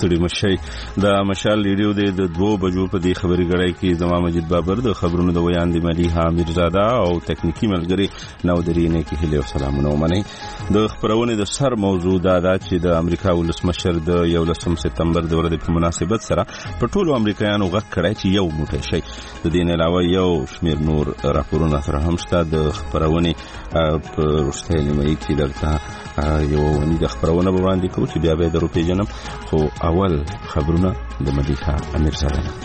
ستړي مشي. د مشال ریډیو د 2 بجو په دې خبري غړای کې زما مجید بابر د خبرونو د ویان د مليحه میرزاده او تکنیکی ملګری نو درینه کې هله سلامونه ومني. د خبرونه د سر موضوع دا چې د امریکا ولسمشر د 11 سپتمبر د ورځې په مناسبت سره په ټولو امریکایانو غږ کړی چې یو موټی شي. د دې علاوه یو شمیر نور راپورونه سره هم شته. د خبرونه په رښتیا نیمه کې درته یو ونی د خبرونه وړاندې کوم چې بیا به درو پیژنم. خو اول خبرونه د مليحه میرزاده.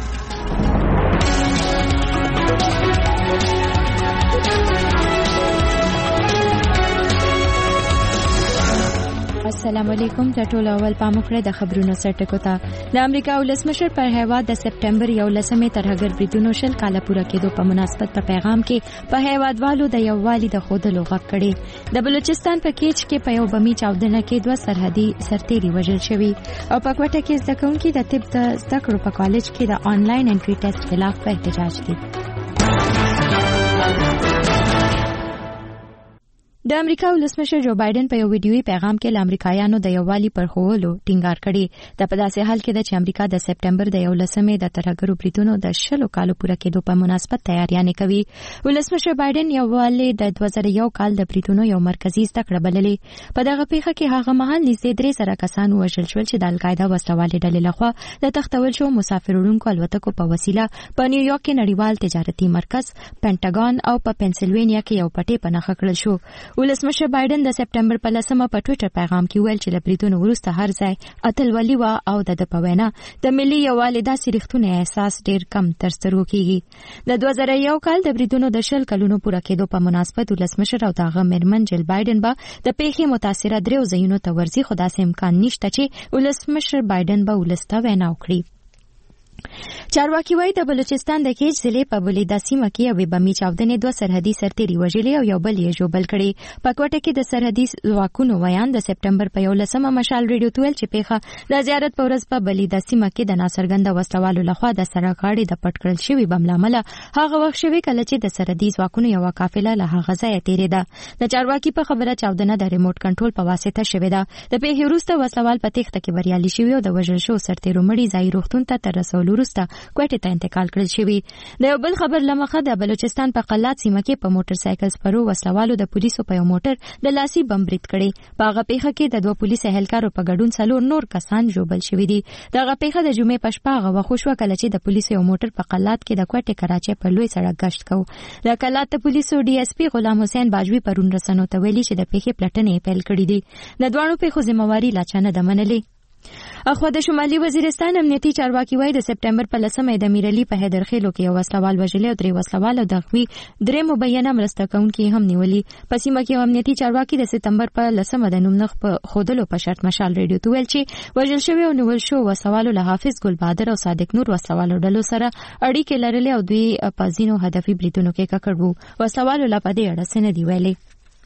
السلام علیکم. د ټولو اول پاموکړه د خبرونو سرټکو ته. د امریکا ولسمشر پر هیواد د سپټمبر 11 ترهګر بریدونو شل کاله پوره کېدو په مناسبت په پیغام کې په هیوادوالو د یووالي د خودلو غږ کړي. د بلوچستان په کیچ کې په یو بمی چاودنه کې 2 سرحدي سرتیري وژل شوي او په کوټه کې زده کوونکي د طب د زده کړو په کالج کې د آنلاین انټری ټیسټ خلاف په احتجاج دي. د امریکا ولسمشر جو بایدن په یو ویډیوي پیغام کې د امریکایانو د یووالي پر خوولو ټینګار کړی. د په داسې حال کې چې امریکا د سپټمبر د 11 د ترهګرو بریدونو د 10 کالو پوره کېدو په مناسبت تیاریانې کوي. ولسمشر بایدن یووالي د 2001 کال د بریدونو یو مرکزی زده کړه بللې. په دغه پیښه کې هغه مهال نږدې 300 کسان وژل شول چې د القاعده وسلوالې ډلې لخوا د تختول شو مسافر وړونکو الوتکو په وسیله په نیویارک کې نړیوال تجارتي مرکز پینټاګون او په پنسلوانیا کې یو پټي په نښه کړل شو. ولسمشر بایدن د سپټمبر په 10 په ټوئیټر پیغام کې ویل چې د بریدونو وروسته هر ځای اتلولي و او د په وینا د ملي یووالي داسې رښتونه احساس ډیر کم ترسترو کیږي. د 2001 کال د بریدونو د 10 کلونو پوره کېدو په مناسبت ولسمشر او دغه میرمن جل بایدن به د پیښې متاثره درو ځایونو ته ورځي. خو داسې امکان نشته چې ولسمشر بایدن به ولسته وینا وکړي. چارواکي وايي د بلوچستان د کیچ ضلع په بلیدا سیمه کې یو بمی چاودنې 2 سرحدي سرتیري وژلې او یو بل یې ژوبل کړي. په کوټه کې د سرحدي ځواکونو ویان د سپټمبر په 11 مشال ریډیو تویل چې پیښه د زیارت په ورځ په بلیدا سیمه کې د ناصرګند وسلوالو لخوا د سړک غاړې د پټ کړل شوی بم لامل هغه وخت شوی کله چې د سرحدي ځواکونو یو قافله له هغه ځای تیریده. د چارواکي په خبره چاودنه د ریموټ کنټرول په واسطه شوې ده. د پیښې وروسته وسلوال په تخته کې بریالي شوی او د وژل شو سرتیرو مړي ځای روغتون ته تر رسولو وروسته کوټه ته انتقال کړل شوی. د یو بل خبر لمخه د بلوچستان په قلات سیمه کې په موټر سایکل سپرو وسلوالو د پولیسو په یو موټر د لاسي بم برید کړي. په هغه پیښه کې د 2 پولیس اهلکارو په ګډون 4 نور کسان ژوبل شوي دي. دغه پیښه د جمعې په شپه هغه وخت شوه کله چې د پولیسو یو موټر په قلات کې د کوټې کراچۍ پر لوی سړک گشت کوي. د قلات پولیسو ډي اس پی غلام حسین باجوي پرون رسنیو ته ویلي چې د پیښې پلټنې پیل کړې دي. د دوه پیښو ذمہواری لا چانه د منلې. اخوا د شمالي وزیرستان امنیتي چارواکي وايي د سپټمبر په 10 د میرلی په هدرخیلو کې یو وسلوال وژل او 3 وسلوال او دغوی 3 مبینه مرسته کوونکي هم نیولي. په سیمه کې امنیتي چارواکي د سپټمبر په 10 د نومنخ په خودلو په شرط مشال ریډیو تویل چې وژل شوی او نیول شو وسلوالو له حافظ ګل بهادر او صادق نور وسلوالو ډلو سره اړیکې لرلې او دوی په ځینو هدفي بریدونو کې ککړ وو. وسلوالو لا په دې اړه څه نه دی ویلي.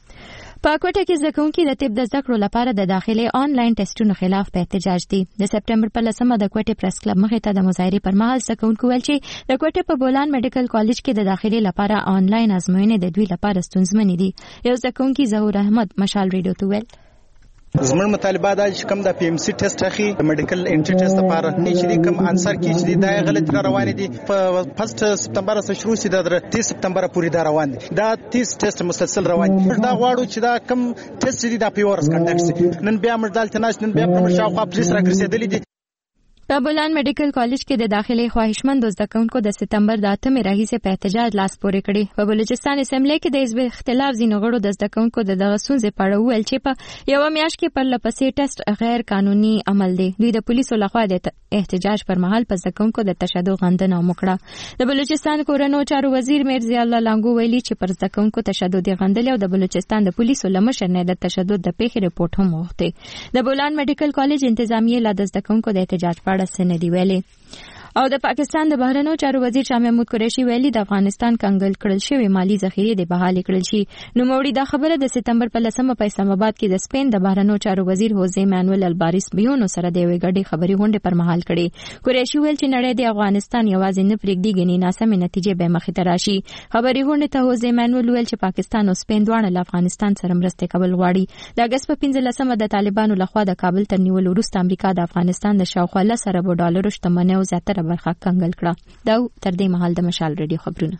په کوټه کې زده کوونکي د طب د زده کړو لپاره د داخلي آنلاین ټیسټونو خلاف په احتجاج دي. د سپټمبر په 10 د کوټه پریس کلب مخې ته د مظاهرې پر مهال زده کوونکو ویل چې د کوټه په بولان میډیکل کالج کې د داخلي لپاره آنلاین ازموینې د دوی لپاره ستونزمنې دي. یو زده کوونکي ظهور احمد مشال ریډیو ته ویل زموږ مطالبه دا چې کوم د پی ام سی ټیسټ اخی میډیکل انټری ټیسټ لپاره چې کوم انسر کې چې دا غلط روان دي په 1 سپتمبر سره شروع شي د 3 سپتمبر پورې دا روان دي. دا 30 ټیسټ مسلسل روان دي. دا غواړو چې دا کوم ټیسټ دي دا په ورس کنډکټ شي. نن بیا مردال تناش نن بیا په شاوخوا پولیس راګرځېدلې دي. په بولان میډیکل کالج کې د داخلي خواهشمند زده کوونکو د سپتمبر د 8 راهیسې په احتجاج لاس پورې کړي. په بلوچستان اسمبلی کې د حزب اختلاف ځینو غړو د زده کوونکو د دغه ستونزې په اړه وویل چې په یو میاشت کې پر لپسې ټیسټ غیر قانوني عمل دی. دوی د پولیسو لخوا د احتجاج پر مهال په زده کوونکو د تشدد غندنه وکړه. د بلوچستان کورنو چارو وزیر میرزا الله لانګو ویلي چې پر زده کوونکو تشدد غندل او د بلوچستان د پولیسو لمشر نه د تشدد د پیښې رپورټ هم وغوښته. د بولان میډیکل کالج انتظامیه لا د زده کوونکو د احتجاج په اړه څه نه دی ویلي. او د پاکستان د بهرنیو چارو وزیر شاه محمود قریشي ویلي د افغانستان کنګل کړل شوی مالی ذخیره د بحال کړل شي. نو موړي دا خبره د سپتمبر په 10مه په اسلام آباد کې د سپین د بهرنیو چارو وزیر هوزه مانوئل الباریس بیونو سره د یوې غړي خبري غونډه پر مهال کړي. قریشي ویل چې نړۍ د افغانستان یوازې نه پرېږدي غني ناسمه نتیجې به مخې ته راشي. خبري غونډه ته هوزه مانوئل ویل چې پاکستان او سپین دواړه له افغانستان سره مرسته کول غواړي. د اگست په 15مه د طالبانو لخوا د کابل تر نیولو وروسته امریکا د افغانستان د شاوخوا 10 ارب ډالرو شتمنۍ او زیاتره برخه کنګل کړه. دا تر دې مهال د مشال رادیو خبرونه.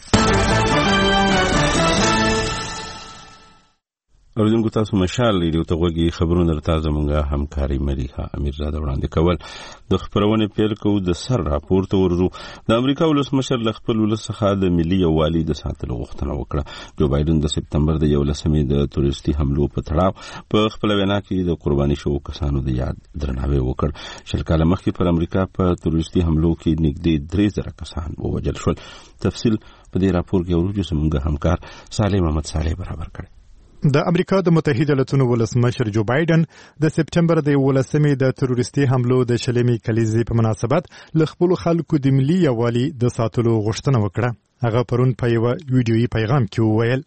اوریدونکو تاسو مشال رادیو ته غوږی خبرونه تازه مونږه همکاري مليحه امیرزاده وړاندې کول. د خبرونه پیل کوو د سر راپورته ورزو. د امریکا ولسمشر ل خپل ولسخه د ملي یووالي د ساتلو غوښتنه وکړه. جو بایدن د سپتمبر د 11مې د تروریستي حملو په تړاو په خپل وینا کې د قرباني شوو کسانو د یاد درناوی وکړ. شل کاله مخکې پر امریکا په تروریستي حملو کې نږدې 3000 کسان ووژل شول. تفصیل په دې راپور کې ورجو سمونږه همکار صالح محمد صالح برابر کړ. د امریکا د متحده ایالاتونو ولسمشر جو بایدن د سپتمبر د 11مې د تروریستي حملو د شلمې کلیزې په مناسبت ل خپل خلکو د ملي یووالي د ساتلو غوښتنه وکړه. هغه پرون په یو ویډیويي پیغام کې وویل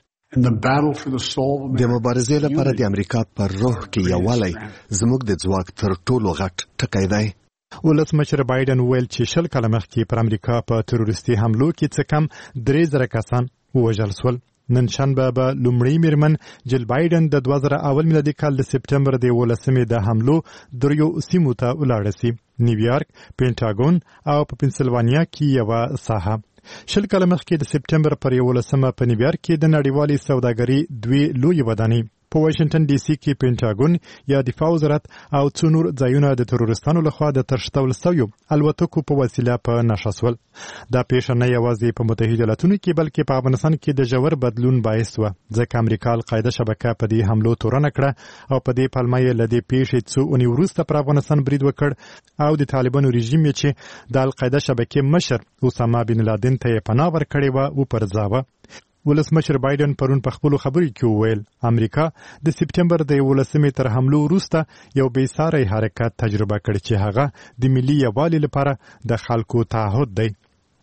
د مبارزې لپاره د امریکا پر روح کې یووالی زموږ د ځواک تر ټولو غټ ټکی دی. ولسمشر بایدن ویل چې شل کاله مخکې پر امریکا په تروریستي حملو کې څه کم 3000 کسان ووژل شول. نن شنبه به لومړی میرمن جل بایدن د 2001 میلادي کال د سپتمبر د 11مې د حملو دریو سیمو ته ولاړ شي: نیویارک، پینټاګون او په پنسلوانیا کې یو ساحه. شل کاله مخکې د سپتمبر پر 11مه په نیویارک کې د نړیوالې سوداګرۍ دوی لوی ودانۍ په واشنگټن ډي سي کې پینټاګون یا دفاع وزارت او څو نور ځایونه د تروریستانو لخوا د ترشتول شویو الوتکو په وسیله په نښه شول. دا پیښه نه یوازې په متحده ایالاتونو کې بلکې په افغانستان کې د ژور بدلون باعث و، ځکه امریکا القاعده شبکه په دې حملو تورنه کړه او په دې پلمه یې له دې پیښې څو اونۍ وروسته پر افغانستان برید وکړ او د طالبانو رژیم چې د القاعده شبکې مشر اسامه بن لادن ته پناه ورکړې و وپرځاوه. ولسمشر بایدن پرون په خپل خبرو کې وویل امریکا د سپتمبر د 11مې تر حملو وروسته یو بې ساري حرکت تجربه کړ چې هغه د ملي یووالي لپاره د خلکو تعهد دی.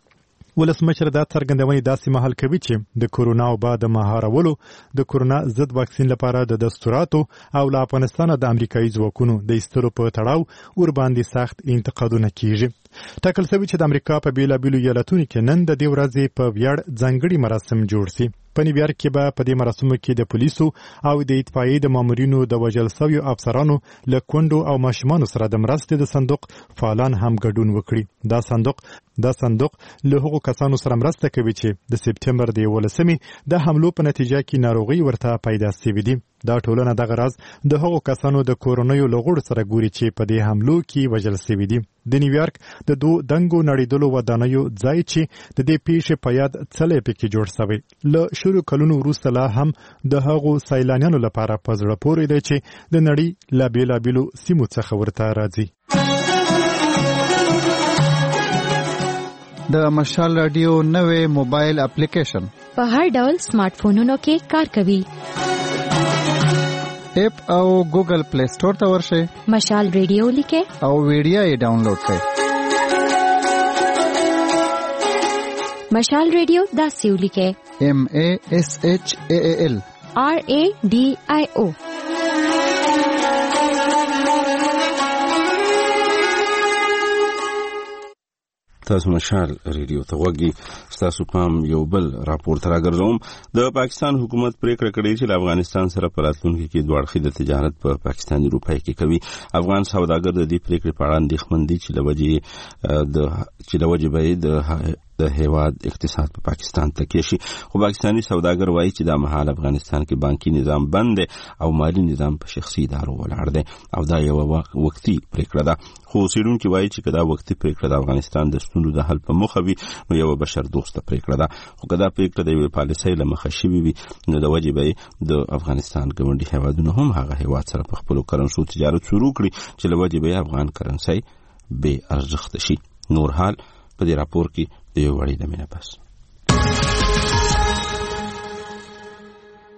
ولسمشر دا څرګندونې داسې مهال کوي چې د کورونا وبا د مهارولو د کورونا ضد واکسین لپاره د دستوراتو او له افغانستان د امریکایي ځواکونو د ایستلو په تړاو ور باندې سخت انتقادونه کیږي. ټاکل شوی چې د امریکا په بیلابیلو ایالتونو کې نن د دې ورځې په ویاړ ځانګړي مراسم جوړ شي. په نیویارک کې به په دې مراسمو کې د پولیسو او د اطفائیې د مامورینو د وژل شویو افسرانو له کونډو او ماشومانو سره د مرستې د صندوق فعالان هم ګډون وکړي. دا صندوق له هغو کسانو سره مرسته کوي چې د سپتمبر د 11مې د حملو په نتیجه کې ناروغي ورته پیدا شوې دي. دا ټولنه دغه راز د هغو کسانو د کورونیو لغړو سره ګوري چې په دې حملو کې وژل شوي دي. د نیویارک د دوه دنګو نړیدلو ودانیو ځای چې د دې پیښې په یاد څلې پکې جوړ شوی له شروع کلونو وروسته لا هم د هغو سیلانیانو لپاره په زړه پورې دی چې د نړۍ له بیلابیلو سیمو څخه ورته راځي. د مشال رادیو نوې موبایل اپلیکیشن په هر ډول سمارټ فونونو کې کار کوي. اپ او ګوګل پلی سٹور ته ورشئ، مشال رادیو لیکئ او ویډیو یې ډاونلوډ کړئ. مشال رادیو داسې ولیکئ: MASHAAL RADIO. تاسو مشال ریډیو ته وګورئ. تاسو پام یو بل راپور تر راګرځوم. د پاکستان حکومت پریکړه کړې چې افغانستان سره په راتلونکي کې دوه اړخیزه تجارت په پاکستاني روپۍ کې کوي. افغان سوداګر د دې پریکړې په اړه اندېښمن دي چې لوجه به د هیواد اقتصاد په پاکستان تکیه شي. خو پاکستاني سوداګر وایي چې د مهال افغانستان کې بانکي نظام بند دی او مالی نظام په شخصي ادارو ولاړ دی او دا یو وختي پریکړه ده. خو څېړونکي وایي چې دا وختي پریکړه د افغانستان د ستونزو د حل په موخه وي نو یو بشر دوسته پریکړه ده. خو که دا پریکړه د یوې پالیسۍ له مخه شوې وي نو د وجې به د افغانستان ګاونډي هیوادونه هم هغه هیواد سره په خپلو کرنسو تجارت شروع کړي چې له وجې به افغان کرنسۍ بې ارزښته شي. نور حال په دې راپور کې د یو وړي لمنه پس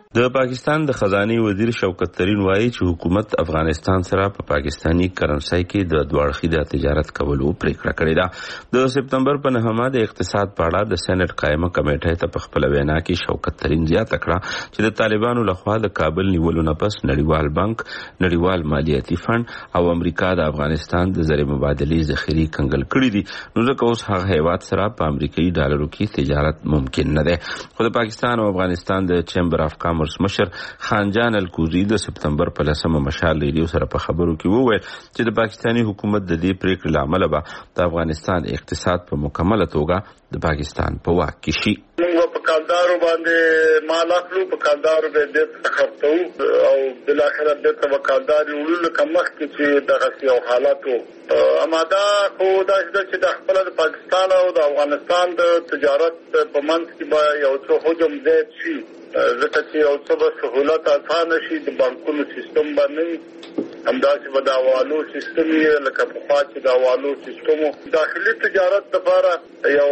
د پاکستان د خزانه وزیر شوکت ترین وایي چې حکومت افغانستان سره په پاکستانی کرنسي کې د دوه اړخیزه تجارت کولو پریکړه کړې ده. د سپتمبر په 9مه د اقتصاد په اړه د سېنات قائمه کمیټې ته په خپل وینا کې شوکت ترین زیاته کړه چې د طالبانو لخوا د کابل نیولو نه پس نړیوال بانک، نړیوال مالیاتي فند او امریکا د افغانستان د زر مبادلې ذخیرې کنګل کړې دي، نو ځکه اوس هغه هیواد سره په امریکایي ډالرو کې تجارت ممکن نه ده. خو د پاکستان او افغانستان د چیمبر اف مشر خانجان الکوزی د سپتمبر په 10مه مشال ریډیو سره په خبرو کې وویل چې د پاکستانی حکومت د دې پریکړې لامل به د افغانستان اقتصاد په مکمله توګه د پاکستان په واک کې شي. موږ په کاندارو باندې مال اخلو، په کاندارو باندې تخرطو او بل اخر د وکالداري ولول کمخ چې دغه یو حالاتو اماده خو دا چې د خپل د پاکستان او د افغانستان د تجارت په منځ کې به یو څه حجم زیات شي، ځکه چې یو څه به سهولت اسانه شي، د بانکونو سیستم باندې همداسې به د حوالو سیستم یې لکه پخوا چې د حوالو سیستمو داخلي تجارت لپاره یو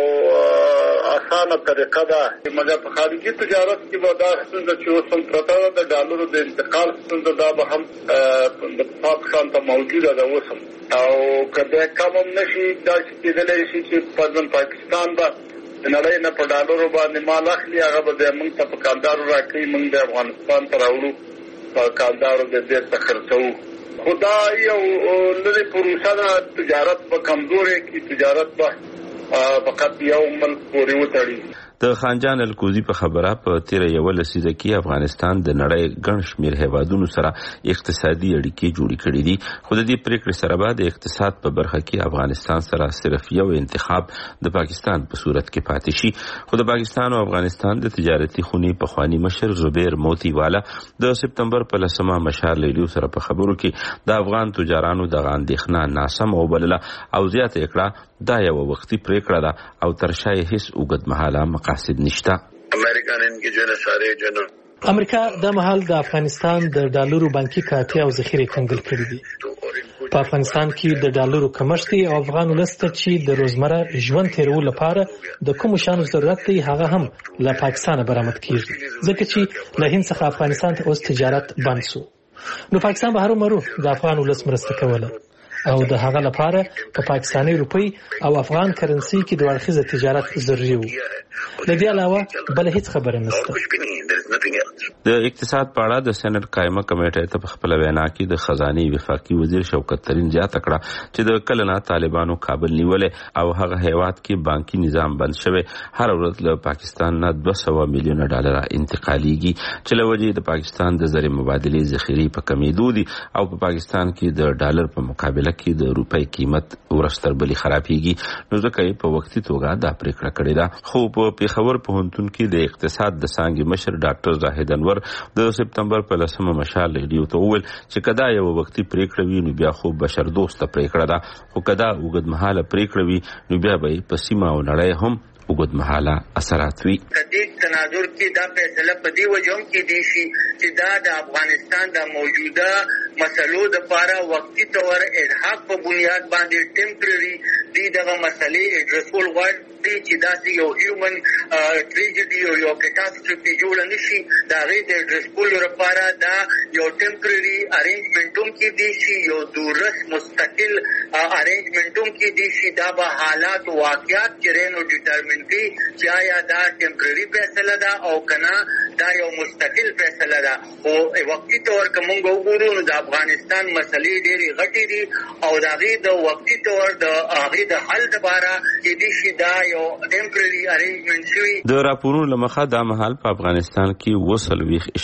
اسانه طریقه ده، مګر په خارجي تجارت کې به دا ستونزه چې اوس هم پرته ده، د ډالرو د انتقال ستونزه دا به هم د پاکستان ته موجوده ده اوس هم، او که کم هم نشي دا چې کېدلی شي چې پاکستان به د نړۍ نه په ډالرو باندې مال اخلي، هغه به موږ ته په کاندارو راکوي، موږ د افغانستان ته راوړو په کاندارو د بیرته خرڅوو. خو دا یو لري پروسه ده، تجارت به کمزورې کې تجارت به فقط یو ملک پورې وتړي. د خانجان الکوزی په خبره په 13 لسیزه کې افغانستان د نړۍ ګڼ شمېر هیوادونو سره اقتصادي اړیکې جوړې کړې دي، خو د دې پریکړې سره به د اقتصاد په برخه کې افغانستان سره صرف یو انتخاب د پاکستان په صورت کې پاتې شي. خو د پاکستان او افغانستان د تجارتي خونې پخوانی مشر زبیر موتی والا د سپتمبر په 10مه مشال ریډیو سره په خبرو کې د افغان تجارانو د اندېښنه ناسم او بلله او زیاته کړه دا یو وختي پریکړه ده او تر شای هیڅ اوږدمهاله مقاصد نشته. امریکا د مهال د افغانستان د ډالرو بانکي کاټي او ذخیرې کنګل کړې دي. په افغانستان کې د ډالرو کمښت او افغان ولسته چې د روزمره ژوند تیرولو لپاره د کوم شانو ضرورت دی هغه هم له پاکستان برآمد کیږي، ځکه چې له هند څخه افغانستان ته اوس تجارت بند شو. نو پاکستان به هرومرو د افغان ولس مرسته کوله او د هغه لپاره په پاکستاني روپی او افغان کرنسي کې د ورخیزه تجارت ضروري وو. د دې علاوه بل هیڅ خبره نشته. د اقتصاد په اړه د سېنات قائمه کمیټې ته په خپل وینا کې د خزانه وفاقي وزیر شوکت ترین زیاته کړه چې د کلنا طالبانو کابل نیولې او هغه هیواد کې بانکي نظام بند شوی، هر ورځ له پاکستان نه 200 میلیون ډالر انتقالیږي چې له وجې د پاکستان د زر مبادلې ذخیرې په کمیدو دي او په پاکستان کې د ډالر په مقابله کې د روپۍ قیمت ورستر بلی خرابېږي، نو ځکه یې په وختي توګه دا پریکړه کړې ده. خو په پیښور پوهنتون کې د اقتصاد د څانګې مشر ډاکټر زاهد انور د سپتمبر په 10مه مشال ریډیو ته وویل چې کدا یو وختي پریکړه وي نو بیا خو بشر دوسته پریکړه ده، خو کدا اوږدمهاله پریکړه وي نو بیا به په سیمه او نړۍ هم اوږدمهاله اثرات وي. تدید تناظر کې دا فیصله په دې وجه هم کې دي چې دا د افغانستان د موجوده مسلو د لپاره وقتی طور الحاق په بنیاد باندې ټیمپرری دي دغه مسلې اډرسول غواړي چې داسې یو هیومن ټریجډي او یو کټاستروفي جوړ نشي، دا غي د اډرسول لپاره دا یو ټیمپرری ارینجمنټوم کې دي چې یو دورس مستقل ارینجمنټوم کې دي چې دا به حالات او واقعیات چرېنو ډیټرمن کی چې آیا دا ټیمپرری فیصله ده او کنه دا یو مستقل فیصله ده. او وقتی طور کومه وګورو نو د افغانستان مسلې ډېری غټي دي او دا غي د وقتی طور د هغه د حل لپاره چې دي شي دا یو ټیمپرری ارینجمنټ شوی. د راپورونو لمخه د مهال په افغانستان کې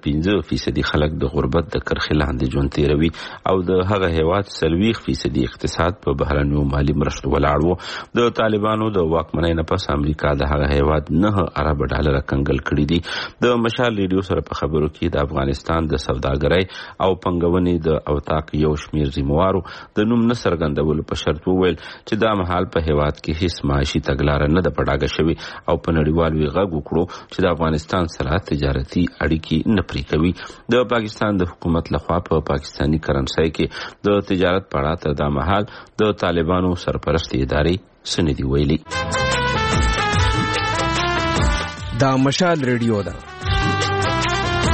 20.5% خلک د غربت د کرښې لاندې ژوند تیروي او د هغه هیواد 40% اقتصاد په بهرنیو مالی مرستو ولاړ وو. د طالبانو د واکمنۍ نه پس امریکا د هغه هیواد 9 ارب ډالر کنګل کړي دي. د مشال ریډیو سره په خبرو کې د افغانستان د سوداګرۍ او پنګونې د اوتاق یو شمیر ذمہوارو د نوم نه څرګندولو په شرط وویل چې دا مهال په هیواد کې هیڅ معاشي تګلاره نه ده پډاګه شوی او په نړیوال وی غږ وکړو چې د افغانستان سره تجارتي اړیکې نه پرې کوي. د پاکستان د حکومت لخوا په پاکستانی کرنسي کې د تجارت په اړه تر دا مهال د طالبانو سرپرستی ادارې سندي ویلي. دا مشال ریډیو ده.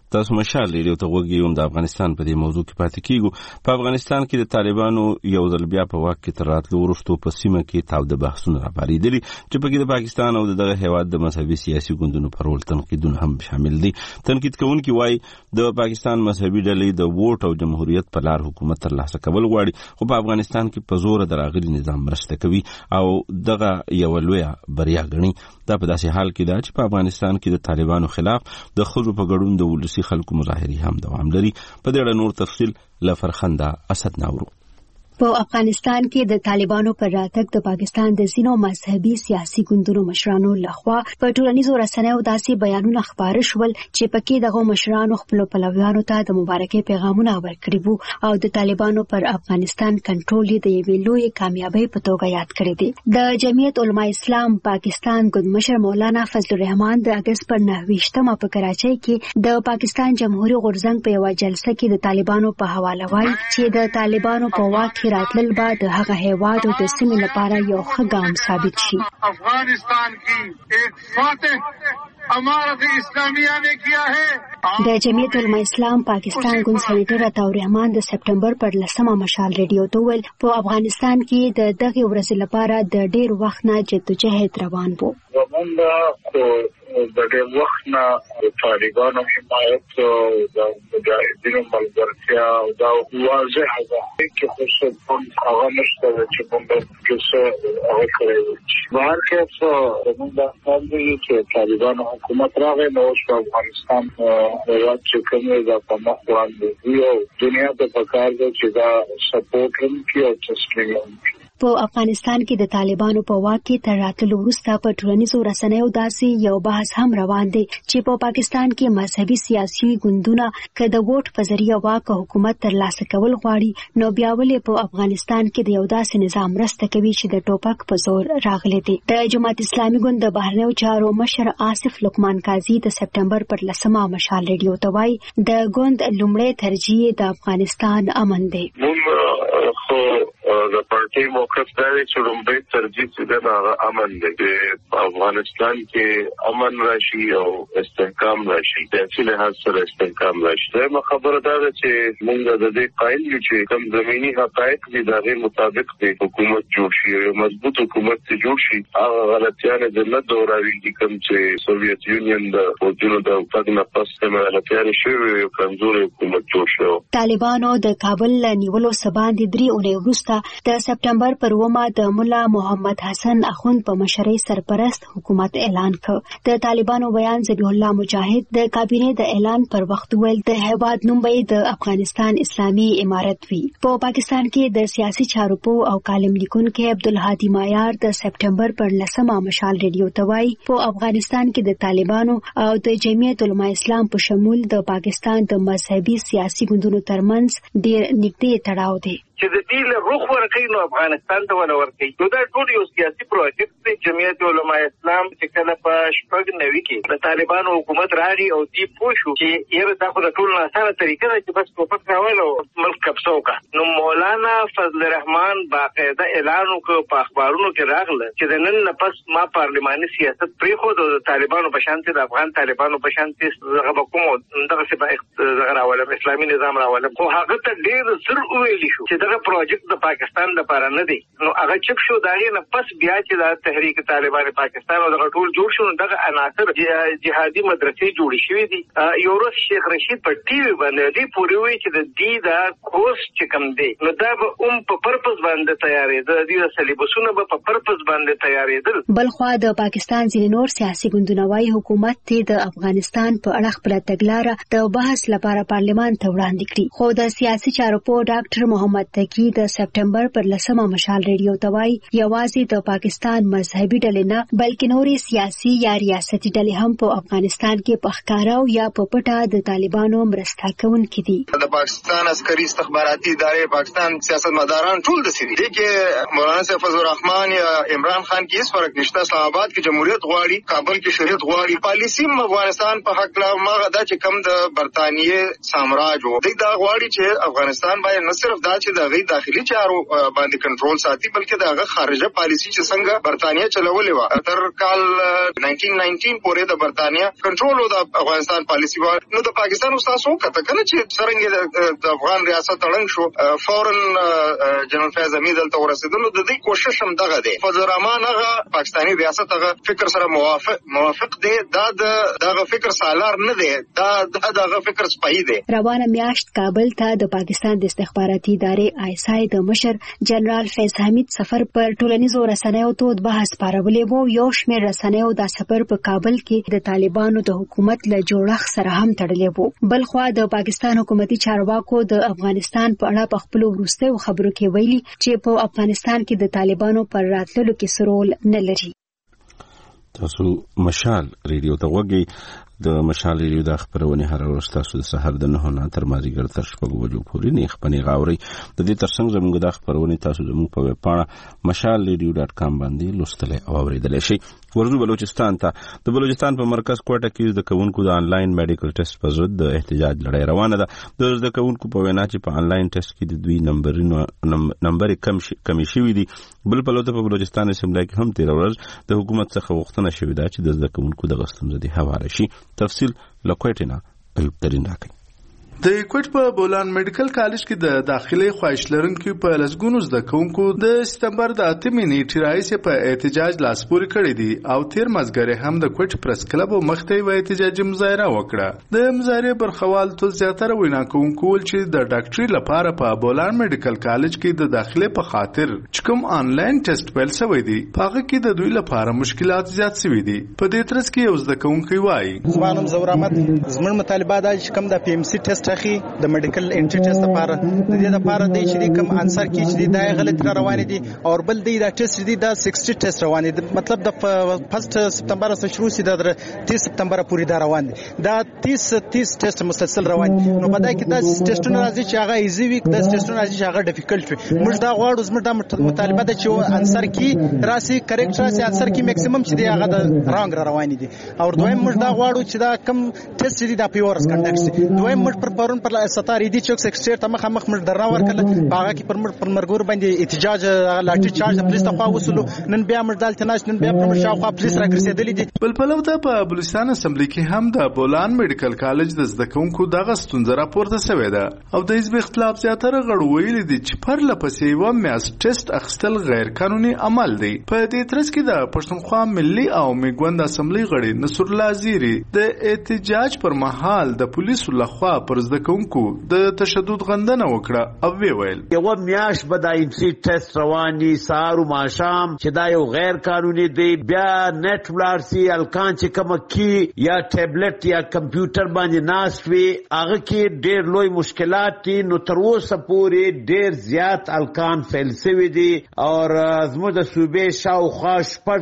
تاسو مشال ریډیو ته وګورئ د افغانستان په دې موضوع کې پاتې کیږو. په افغانستان کې د طالبانو یو ځل بیا په واک کې تر راتلو وروسته په سیمه کې تاوده بحثونه راپارېدلي چې په کې د پاکستان او دغه هیواد د مذهبي سیاسي ګوندونو پر رول تنقیدونه هم شامل دي. تنقید کوونکي وایي د پاکستان مذهبي ډلې د ووټ او جمهوریت په لار حکومت ترلاسه کول غواړي، خو په افغانستان کې په زور د راغلي نظام مرسته کوي او دغه یو لویه بریا ګڼي. دا په داسې حال کې ده چې په افغانستان کې د طالبانو خلاف د ښځو په ګډون د ولسي خلکو مظاهرې هم دوام لري. په دې اړه نور تفصیل له فرخنده اسد ناورو. په افغانستان کې د طالبانو پر راتګ د پاکستان د ځینو مذهبي سیاسي ګوندونو مشرانو لخوا په ټولنیزو رسنیو داسې بیانونه خپاره شول چې پکې دغه مشرانو خپل پلویانو ته د مبارکۍ پیغامونه ورکړي وو او د طالبانو پر افغانستان کنټرول د یوې لویې کامیابۍ په توګه یاد کړی دی. د جمعیت علماء اسلام پاکستان ګوند مشر مولانا فضل الرحمن د اگست پر 29 په کراچۍ کې د پاکستان جمهوریت غورځنګ په یو جلسه کې د طالبانو په حواله وایي چې د طالبانو په واک راتلل بعد هغه هیواد او د سیمې لپاره یو ښه ګام ثابت شي. افغانستان کی ایک فاتح امارت اسلامیہ نے کیا ہے. د جمعیت علماء اسلام پاکستان ګوند سېنیټر عطاء الرحمن د سپټمبر پر 10 مشال ریډیو ته ویل په افغانستان کې د دغه ورځې لپاره د ډېر وخت نه جدوجہد روان وو. د ډېر وخت نه طالبانو حمایت او د مجاهدینو ملګرتیا دا واضح ده چې خصوصا هغه نشته چې موږ کې هغه کړی. بهر کې موږ د خپل چې طالبانو حکومت راغی نو په افغانستان هیواد چې کومه د په مخ باندې یو دنیا ته پکار ده چې دا سپورټ هم کوي او تسلیم. په افغانستان کې د طالبانو په واک کې تر راتلو وروسته په ټولنیزو رسنیو داسې یو بحث هم روان دی چې په پاکستان کې مذهبي سیاسي ګوندونه که د ووټ په ذریعه واک حکومت ترلاسه کول غواړي نو بیا ولې په افغانستان کې د یو داسې نظام مرسته کوي چې د ټوپک په زور راغلی دی. د جماعت اسلامي ګوند د بهرنیو چارو مشر آصف لقمان قاضي د سپټمبر پر 10 مشال ریډیو ته وایي د ګوند لومړی ترجیح د افغانستان امن دی. د پارټي موقف دا دی چې لومړی ترجیح چې دا امن دی. په افغانستان کې امن راشي او استحکام راشي، سیاسي لحاظ سره استحکام راشي. دا خبره ده چې موږ د دې قائل یو چې کوم زمینی حقایق دي د هغې مطابق د حکومت جوړ شي، یو مضبوط حکومت چې جوړ شي. هغه غلطیانې د نه دوراویږي کوم چې سوویت یونین د فوجونو د تګ نه پس کومه غلطیانې شوې یو کمزوری حکومت جوړ شو. طالبانو د کابل نیولو سباندې 3 اونۍ وروسته د سپټمبر پر 9 د مولا محمد حسن اخوند په مشرۍ سرپرست حکومت اعلان کړ. د طالبانو بیان ذبیح الله مجاهد د کابینې د اعلان پر وخت ویل د هیواد نوم به د افغانستان اسلامي امارت وي. په پاکستان کې د سیاسي چارو پوه او کالم لیکونکي عبدالهادي مایار د سپټمبر پر 10 مشال ریډیو ته وایي په افغانستان کې د طالبانو او د جمعیت علماء اسلام په شمول د پاکستان د مذهبي سیاسي ګوندونو ترمنځ ډېر نږدې تړاو دی. چې د دې له روخ ورکوي نو افغانستان ته ونه ورکوي. نو دا ټول یو سیاسي پروژیکټ دی. جمعیت علماء اسلام چې کله په 90 کې د طالبانو حکومت راغی او دی پوه شو چې یره دا خو د ټول اسانه طریقه ده چې بس ټوپک راول او ملک قبضه وکړه. نو مولانا فضل الرحمن باقاعده اعلان وکړ په اخبارونو کې راغله چې د نن نه پس ما پارلماني سیاست پرېښود او د طالبانو په شانتي د افغان طالبانو په شانتي دغه کوم دغه څه راولم اسلامي نظام راولم. خو هغه ته ډېر زر ویل شو چې دغه پروژیکټ د پاکستان لپاره نه دی. نو هغه چپ شو داغه نه پس بیا چې د تحریک طالبان پاکستان او دغه ټول جوړ شو دغه عناصر جهادي مدرسې جوړې شوې دي. یو ورځ شیخ رشید په ټي وي باندې دی پوری وی چې د دې د کورس چې کوم دی نو دا به په پرپس باندې تیارې د دې سلیبسونه به په پرپس باندې تیارېدل. بلخوا د پاکستان ځینې نور سیاسي ګوندونه وايي حکومت ته د افغانستان په اړه خپل تګلارې د بحث لپاره پارلمان ته وړاندې کړي. خو د سیاسي چارو په ډاکټر محمد تقی د سپټمبر پر 10 مشال ریډیو ته وایي یوازې د پاکستان مذهبي ډلې نه بلکې نورې سیاسي یا ریاستي ډلې هم په افغانستان کې په ښکاره او یا په پټه د طالبانو مرسته کوونکي دي. د پاکستان عسکري استخباراتي ادارې پاکستان سیاستمداران ټول د سړي دي کې مولانا سیف الرحمن یا عمران خان کې هیڅ فرق نشته. اسلام آباد کې جمهوریت غواړي، کابل کې شریعت غواړي. پالیسی افغانستان په حق لا ماغه دا چې کم د برتانیې سامراج وو. دا غواړي چې افغانستان باندې نه صرف دا چې د د غي داخلي چارو باندې کنټرول ساتي بلکې د خارجه پالیسی چې څنګه برتانیې چلولې و تر کال 1919 پورې د برتانیې کنټرول او د افغانستان پالیسی و نو د پاکستان استاسو کته کنه چې څنګه د افغان ریاست تړنګ شو فورن جنرال فیض حمید ته ورسېدل د دې کوشش هم دغه دی فضل الرحمن هغه پاکستاني ریاست هغه فکر سره موافق دی دا دغه فکر سالار نه دی دا دغه فکر سپای دی. روانه میاشت کابل ته د پاکستان د استخباراتي ادارې ISI د مشر جنرال فیض حمید سفر پر ټولنیزو رسنیو تود بحث پارولې وو. یو شمېر رسنیو دا سفر په کابل کې د طالبانو د حکومت له جوړښت سره هم تړلې وو. بلخوا د پاکستان حکومتي چارواکو د افغانستان په اړه په خپلو وروستیو خبرو کې ویلي چې په افغانستان کې د طالبانو پر راتللو کې څه رول نه لري. تاسو مشال ریډیو ته وګورئ. د مشال ریډیو د خبرونه هر ورځ تاسو د سحر د 9 نه تر مازیګر تر 6 بجو پورې نه خپنی غاوري. د دې ترڅنګ زموږ د خبرونه تاسو زموږ په ویب پاڼه mashalradio.com باندې لوستل او اوریدل شي. ورزو بلوچستان ته د بلوچستان په مرکز کوټه کې د کوونکو د انلاین میډیکل ټیسټ په ضد د احتجاج لړۍ روانه ده. د کوونکو په وینا چې په انلاین ټیسټ کې د دوی نمبر کمی شوی دي. بل په لوته په بلوچستان اسمبلی کې هم 13 ورځ د حکومت څخه غوښتنه شوې ده چې د کوونکو د غستون زدي حواله شي. تفصیل لکوټینا ایوب ترين راکړي. د کوټ په بولان میډیکل کالج کې د داخلي خواهش لرونکو په لسګونو زده کوونکو د سپتمبر د 8 نیټې راځي په احتجاج لاسپوري کړی دي او تیر مازګری هم د کوټ پریس کلب مخته و احتجاجي مظاهره وکړه. د مظاهره برخوال تو زیاتره وینا کوونکو چې د ډاکټري لپاره په بولان میډیکل کالج کې د داخله په خاطر چې کوم انلاین ټیسټ پیل شوی دی هغه کې د دوی لپاره مشکلات زیات شوي دي. په دې ترڅ کې یو زده کوونکی وایي زمانم زور احمد زمون مطالبات چې کوم د PMC ټیسټ اخی د میډیکل انټری ټیسټ لپاره د دې لپاره د شریکم انصر کې چې دا غلط روان دي او بل دی دا ټیسټ دی دا 60 ټیسټ روان دي مطلب د 1 سپتمبر سره شروع سي د 30 سپتمبر پورې دا روان دي دا 30 ټیسټ مسلسل روان دي. نو په دا کې دا ټیسټونه راځي چې هغه ایزی وي دا ټیسټونه راځي چې هغه ډیفیکلټ وي. موږ دا غواړو زموږ د مطالبه ده چې انصر کې راسي کریکټ راسي انصر کې میکسیمم چې دی هغه د رانګ روان دي. او دویم موږ دا غواړو چې دا کم ټیسټ دي دا پیورس کنډکټ سي. دویم موږ پر ستاري دي چوک سیکریټری ته مخ موږ درنه ورکړل باغه کې پر مرګور باندې احتجاج لاټي چارج د پولیس ته خوا وصلو نن بیا موږ دالته ناش نن بیا پر شاوخوا پولیس راګرځېدلې دي. بل په لوته په بلوچستان اسمبلی کې هم د بولان میډیکل کالج د زده کوونکو دغه ستونزه راپورته شوې ده او د حزب اختلاف زیاتره غړو ویلي دي چې پر لپسې یو میاشت ټیسټ اخیستل غیر قانوني عمل دی. په دې ترڅ کې د پښتونخوا ملي او میګوند اسمبلی غړي نصر الله زیری د احتجاج پر مهال د پولیسو لخوا پر زده کوونکو د تشدد غندنه وکړه او ویل یو میاش به د IMC ټیسټ روان دي سارو ماشام چې دا یو غیر قانوني دی. بیا نت ولارسي الکان چې کوم کی یا ټابلټ یا کمپیوټر باندې ناست وي هغه کې ډېر لوی مشکلات دي. نو تر اوسه پورې ډېر زیات الکان فیل شوي دي او زموږ د صوبې شاوخوا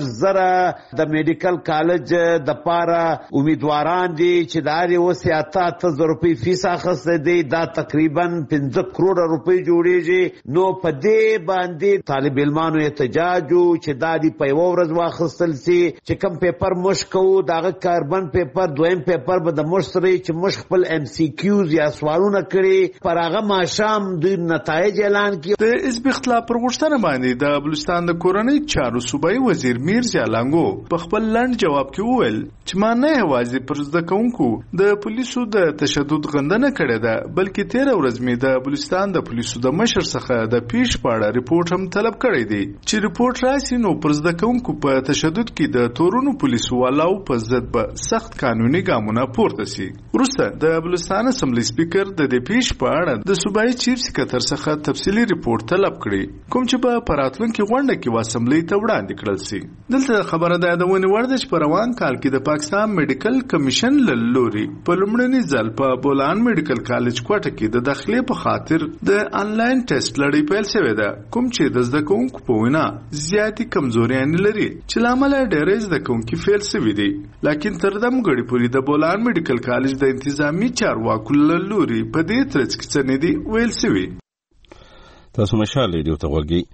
8,000 د میډیکل کالج د پاره امیدواران دي چې دا لري اوس 8,000 روپۍ فیس اخیسته دی دا تقریبا 15 کروڑ روپۍ جوړیږي. نو په دې باندې طالب علمانو احتجاج چې دا دی په یو ورځ واخیستل سي چې کوم پیپر مشکو داغه کاربن پیپر دویم پیپر به د مشتري چې مش خپل MCQs یا سوالونه کړي پر هغه ماشام د نتایج اعلان کړي. د حزب اختلاف پر غوښتنه باندې د بلوچستان د کورنۍ چارو صوبایي وزیر میرزا لنګو په خپل لنډ جواب کې وویل چې ما نه یوازې پر زده کوونکو د پولیسو د تشدد غندنه کړې ده بلکې 13 ورځ مې د بلوچستان د پولیسو د مشر څخه د پیش پاړه ریپورت هم طلب کړی دی چې ریپورت راسي نو پر زده کوونکو په تشدد کې د تورونو پولیسو والاو په ضد به سخت قانوني ګامونه پورته شي. وروسته د بلوچستان اسمبلی سپیکر د دې پیش پاړه د صوبایي چیف سکرټر څخه تفصیلي ریپورت طلب کړی کوم چې په پراتلونکو غونډه کې اسمبلی ته وړاندې کړل شي. دلته خبره ده د ونی وردش په روان کال کې د پاکستان میډیکل کمیشن لوري په لومړني ځل په بولان میډیکل کالج کوټه کې د داخلي په خاطر د انلاین ټیسټ لړۍ پیل شوې ده کوم چې د زده کوونکو په وینا زیاتې کمزوريانې لري چې لامل ډېر زده کوونکي فیل شوي دي. لکه تر دم غړي پوری د بولان میډیکل کالج د انتظامی چارواکو لوري په دې ترڅ کې څه نه دي ویل شوي. تاسو مشال ریډیو ته وګورئ.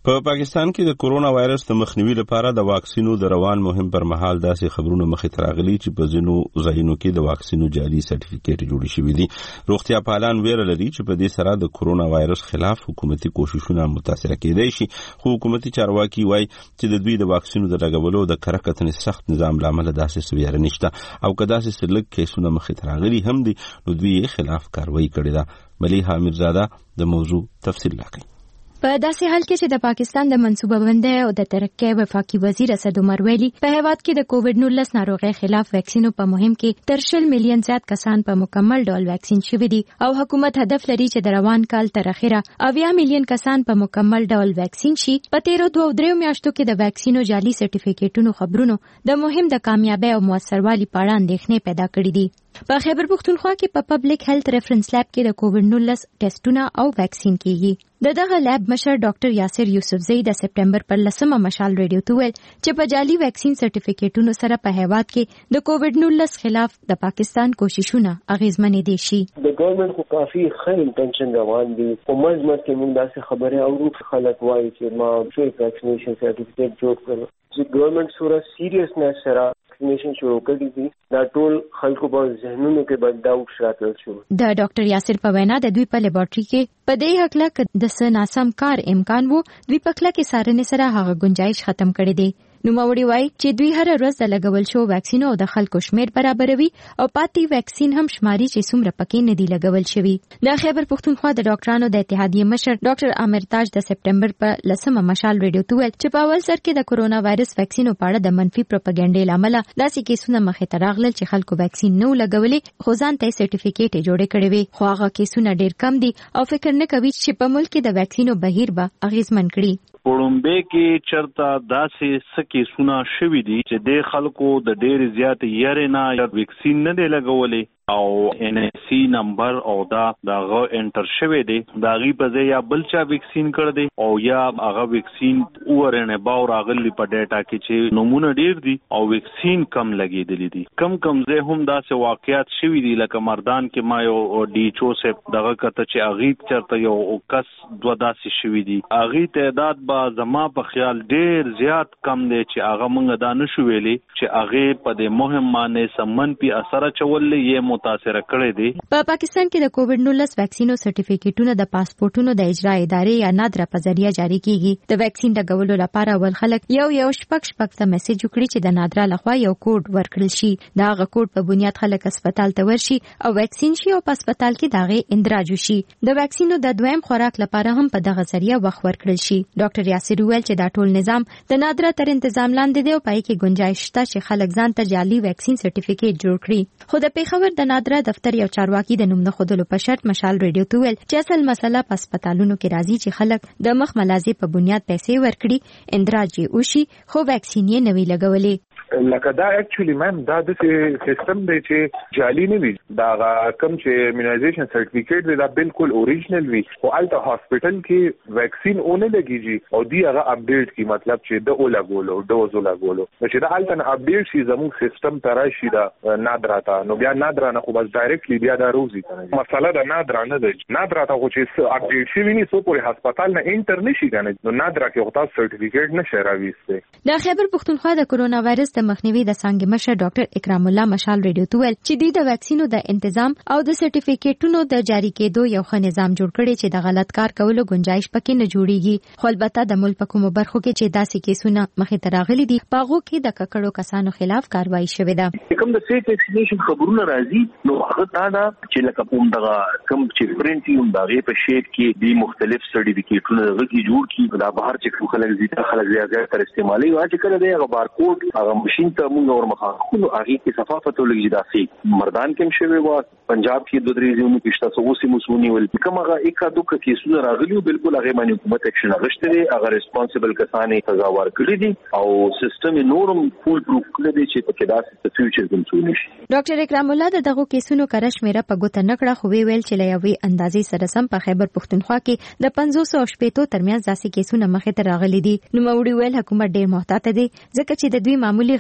په پاکستان کې د کورونا وایرس د مخنیوي لپاره د واکسینو د روان مهم پر مهال داسې خبرونه مخې ته راغلي چې په ځینو ځایونو کې د واکسینو جعلي سرټیفیکیټ جوړ شوي دي. روغتیا پالان ویره لري چې په دې سره د کورونا وایرس خلاف حکومتي کوششونه متاثر کېدای شي، خو حکومتي چارواکي وایي چې د دوی د واکسینو د لګولو د کره کتنې سخت نظام لامل داسې سویاره نشته او که داسې سلګ کیسونه مخې ته راغلي هم دي نو دوی یې خلاف کاروایی کړې ده. ملیحه امیرزاده د موضوع تفصیل راکړي. په داسې حال کې چې د پاکستان د منصوبه بندۍ او د ترقۍ وفاقي وزیر اسد عمر ویلي په هیواد کې د کووډ-19 ناروغۍ خلاف ویکسینو په مهم کې تر 100 میلیون زیات کسان په مکمل ډول ویکسین شوي دي او حکومت هدف لري چې د روان کال تر اخره 80 میلیون کسان په مکمل ډول ویکسین شي. په تیرو 2-3 میاشتو کې د ویکسینو جعلي سرټیفیکیټونو خبرونو د مهم د کامیابی او موثروالي په اړه اندېښنې پیدا کړې دي. په خیبر پختونخوا کې په پبلک هیلث ریفرنس لیب کې د کووډ-19 ټیسټونه او ویکسین کیږي. دغه لیب مشر ډاکټر یاسر یوسفزئی د سپټمبر پر 10 مشال ریډیو ته ویل چې په جعلي ویکسین سرټیفیکیټونو سره په هیواد کې د کووډ-19 خلاف د پاکستان کوششونه اغیزمنې دي شي. د ګورنمنت خو کافي ښه انټنشن روان دي او مزمت کې موږ داسې خبره اورو خلک وایي چې ما ویکسینیشن سرټیفیکیټ جوړ کړ چې ګورنمنت سره سیریسنس سره ویکسینیشن شروع کړی دي. دا ټول خلکو په ذهنونو کې باید دا وشراتل شو. د ډاکټر یاسر په وینا د دوی په لیبارټري کې په دې حق د سناسم کار امکان وو دوی په کله کې سارنې سره هغه گنجائش ختم کړي دي. نوموړي وایي چې دوی هر ورځ د لګول شو ویکسینو او د خلکو شمیر برابروي او پاتې ویکسین هم شماري چې څومره پکې نه دي لګول شوي. د خیبر پختونخوا د ډاکټرانو د اتحادیې مشر ډاکټر عامر تاج د سپټمبر په 10 مشال ریډیو ته ویل چې په اول سر کې د کورونا وایرس ویکسینو په اړه د منفي پروپاګاندا لامل داسې کیسونه مخې ته راغلل چې خلکو ویکسین نه لګولې خو ځان ته سرټیفیکیټ جوړ کړی وي، خو هغه کیسونه ډیر کم دي او فکر نه کوي چې په ملک کې د ویکسینو بهیر به اغیزمن کړي. پړومبه کې چرته داسې سکه سونه شوې دي چې د خلکو د ډېر زیات یې نه ویکسین نه دی لګولې او ان سی نمبر او داغه انټر شوی دی داغي په ځای یا بل چا ویکسین کړ دی او یا هغه ویکسین ورنه باور راغلی په ډیټا کې چې نمونه ډیر دي او ویکسین کم لګیدلې دي. کم ځای هم داسې واقعیات شوي دي لکه مردان کې ما یو ډي چوسپ دغه کته چې اغه چرته یو کس دوه داسې شوي دي. اغه تعداد با زما په خیال ډیر زیات کم دی چې هغه مونږ دا نشو ویلي چې هغه په دې مهم معنی سمن پی اثر چولې یې متاثر کړي دي. په پاکستان کې د کووډ-19 ویکسینو سرټیفیکیټونه د پاسپورتونو د اجرا ادارې یا نادره په ذریعہ جاری کیږي. د ویکسین لګولو لپاره ول خلک یو شپږ ته میسج وکړي چې د نادره لخوا یو کوډ ورکړل شي. دا غو کوډ په بنیاد خلک هسپتال ته ورشي او ویکسین شي او په هسپتال کې داغه اندراج شي. د ویکسینو د دویم خوراک لپاره هم په دغه ذریعہ وخت ورکړل شي. ډاکټر یاسر ویل چې دا ټول نظام د نادره تر تنظیم لاندې دی او پای کې گنجائش شته چې خلک ځان ته جعلي ویکسین سرټیفیکیټ جوړ کړي. خو د پیښور د نادره دفتر یو چارواکي د نوم نه خودلو په شرط مشال ریډیو ته ویل چې اصل مسله په هسپتالونو کې راځي چې خلک د مخ ملازمه په بنیاد پیسې ورکړي اندراج یې وشي خو ویکسین یې نه وی لګولې. لکه دا اکچولی میم دا د سیستم دی چې جعلی نه وي. دا کوم چې ایمونایزیشن سرټیفیکیټ دی دا بالکل اوریجنل وي او الته هاسپټل کې ویکسین اونه لګیږي او دی هغه اپډیټ کی مطلب چې د اولا ګولو دوز اولا ګولو چې دا الته اپډیټ شي زموږ سیستم تراشي دا نادراته نو بیا نادرانه خو بس ډایرکټلی بیا دا روزي مسله دا نادرانه ده. نادراته خو چې اپډیټ شي ویني سو پورې هسپتال نه انټر نشي کنه نو نادرا کې خو سرټیفیکیټ نشه راويسته. د خیبر پختونخوا د کورونا وایرس د مخنیوي د څنګه مشر ډاکټر اکرام الله مشال ریډیو ته ویل چې د ویکسینو د تنظیم او د سرټیفیکیټونو د جاری کېدو یو ښه نظام جوړ کړي چې د غلط کار کولو گنجائش پکې نه جوړيږي. خو البته د ملک په کومو برخو کې چې داسې کیسونه مخې ته راغلي دي پاغو کې د ککړو کسانو خلاف کاروایی شوې ده. کوم د سیف ویکسینیشن خبرونه راځي نو هغه دا چې لکه کوم دغه کوم چې پرنټینګ دغه په شیټ کې د مختلف سرټیفیکیټونو غږی جوړ کی دا بهر چې خلک زیاته خلک زیاته تر استعمالي واچ کړي دی هغه بارکوډ هغه ماشين ته موږ ورمخه نو هغه کې صفافت ولګي داسي مردان کې شوی و پنجاب کې دوه درې ځینو کې شته اوسې مسونی ول کومه اکا دوه کیسونه راغلي بالکل هغه باندې حکومت اکشن غشته دي هغه ریسپانسیبل کسانې سزا ورکړي دي او سیستم نورم فول پروف کړی دی چې په کې داسې فیوچر کوم شي. ډاکټر اکرام الله دغه کیسونو کرش میرا په ګوت نکړه خو ویل چې لوي اندازې سره سم په خیبر پختونخوا کې د 500 ترمنځ داسې کیسونه مخې ته راغلي دي. نو موړي ویل حکومت ډېر محتاط دی ځکه چې د دوی معمولی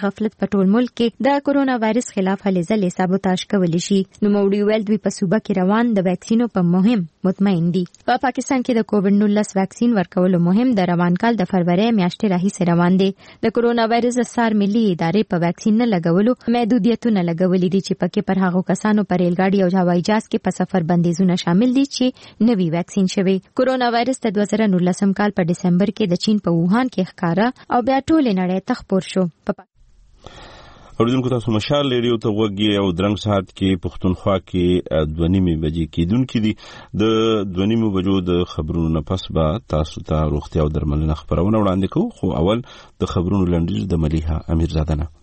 غفلت په ټول ملک کې د کورونا وایرس خلاف هلې ځلې سابوتاژ کولی شي. نوموړي ویل دوی په صوبه کې روان د ویکسینو په مهم مطمئن دي. په پاکستان کې د کووډ-19 ویکسین ورکولو مهم د روان کال د فروری میاشتې راهیسې روان دی. د کورونا وایرس د سار ملي ادارې په ویکسین نه لګولو محدودیتونه لګولې دي چې پکې پر هغو کسانو پر ریلګاډي او هوایي جهاز کې په سفر بندیزونه شامل دي چې نوي ویکسین شوی. کورونا وایرس د 2019 کال په دسمبر کې د چین په ووهان کې ښکارا او بیا ټول نړۍ ته خپور شو. اوریدونکو تاسو مشال ریډیو ته وګورئ او درنګ ساعت کې پښتونخوا کې 2:30 بجې کېدونکې دي. د 2:30 بجو د خبرونو نه پس به تاسو ته روغتیا او درملنه خبرونه وړاندې کوو، خو اول د خبرونو لنډیز د ملیحه امیرزاده نه.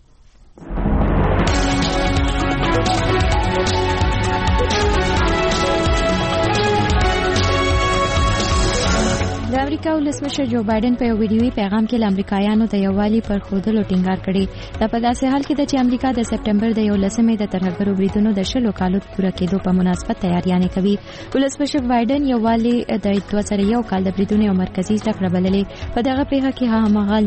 د امریکا ولسمشر جو بایدن په یو ویډیوي پیغام کې امریکایانو ته یووالي پر خوذلو ټینګار کړی. دا په داسې حال کې ده چې امریکا د سپټمبر د 11 د ترهګرو بریدونو د 10 کالو پوره کېدو په مناسبت تیاریانې کوي. ولسمشر بایدن یووالي د 2001 کال د بریدونو یو مرکزی ټکر بللې. په دغه پیښه کې هغه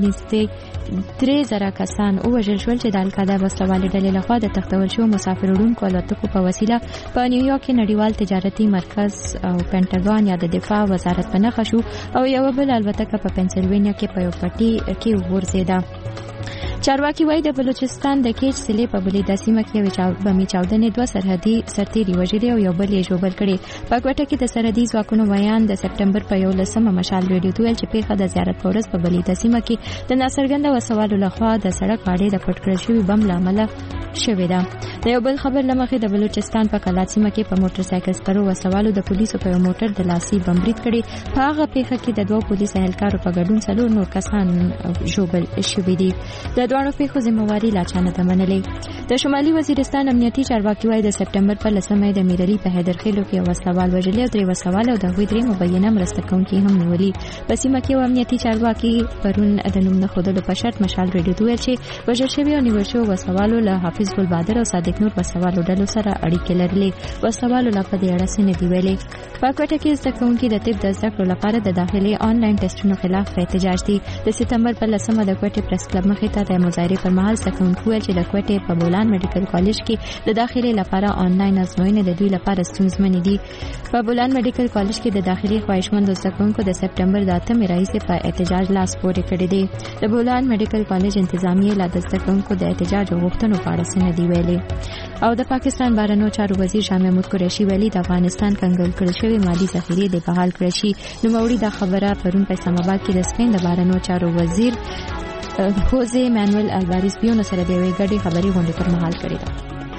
نږدې 3000 کسان وژل شول چې د القاعده وسلوالې ډلې لخوا د تختول شو مسافر وړونکو الوتکو په وسیله په نیویارک کې نړیوال تجارتي مرکز او پینټاګون یا د دفاع وزارت په نښه شو او یو بل الوتکه په پنسلوانیا کې په یو پټي کې ورسېده. چارواکي وایي د بلوچستان د کیچ سیلې په بلیده سیمه کې بمي چاودنې 2 سرحدي سرتیري وژلي او یو بل یې ژوبل کړي. په کوټه کې د سرحدي ځواکونو ویان د سپټمبر په 11 مشال ریډیو ته ویل چې پیښه د زیارت په ورځ په بلیده سیمه کې د ناڅرګنده وسوالو لخوا د سړک باندې د پټ کړل شوي بم لامل شوې ده. د یو بل خبر لمخې د بلوچستان په کلات سیمه کې په موټر سایکل سپرو وسوالو د پولیسو په یو موټر د لاسي بم برید کړي. په هغه پیښه کې د 2 پولیس اهلکارو په ګډون 4 نور کسان ژوبل شوي دي. د دوه پیښو ذمہواری لا چانه ته منلې. د شمالي وزیرستان امنیتي چارواکي وایي د سپټمبر په 10 د میرالي په حیدرخیلو کې وسوال وژلي او 3 وسوال او د هغوی 3 مبینه مرسته کوونکي هم نیولي. په سیمه کې امنیتي چارواکي پرون د نوم نه ښودلو په شرط مشال ریډیو ته ویل چې وژل شوي او نیول شوي وسوالو له حافظ ګل بادر او صادق نور وسوالو ډلو سره اړیکې لرلې. وسوالو لا په دې اړه څه نه دي ویلي. په کوټه کې زده کوونکي د طب د زده کړو لپاره د داخلي آنلاین ټیسټونو خلاف احتجاج دي. د سپتمبر په 10 د کوټې پریس کلب مخې ته د مظاهرې پر مهال سکونکو ویل چې د کوټې په بولان میډیکل کالج کې د داخلي لپاره آنلاین ازموینې د دوی لپاره ستونزمنې دي. په بولان میډیکل کالج کې د داخلي خواهشمندو سکونکو د سپټمبر د 8 راهیسې په احتجاج لاس پورې کړی دی. د بولان میډیکل کالج انتظامیه لا د سکونکو د احتجاج غوښتنو په اړه څه نه دی ویلي. او د پاکستان بهرنیو چارو وزیر شاه محمود قریشي ویلي د افغانستان کنګل کړل شوی مالی ذخیرې د بحال کړل شي. نوموړي دا خبره پرون په اسلام آباد کې د سپین د بهرنیو چارو وزیر خوزه مانوئل الواریس بیون سره د یوې ګډې خبري غونډې پر مهال کړې ده.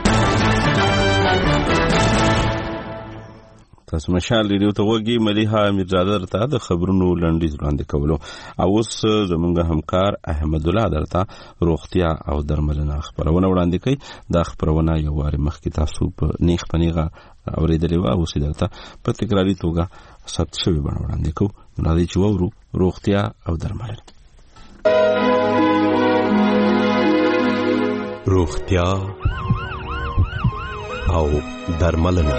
تاسو مشال ریډیو ته وګورئ. ملیحه امیرزاده درته د خبرونو لنډیز وړاندې کولو او اوس زموږ همکار احمد الله درته روغتیا او درملنه خبرونه وړاندې کوي. دا خبرونه یو واره مخکې تاسو په نیغ پنیغه اوریدلې و او سیدرته په تکراری توګه ثبت شوی باندې وړاندې کوو. راځي چې وورو روغتیا او درملنه. روغتیا او درملنه.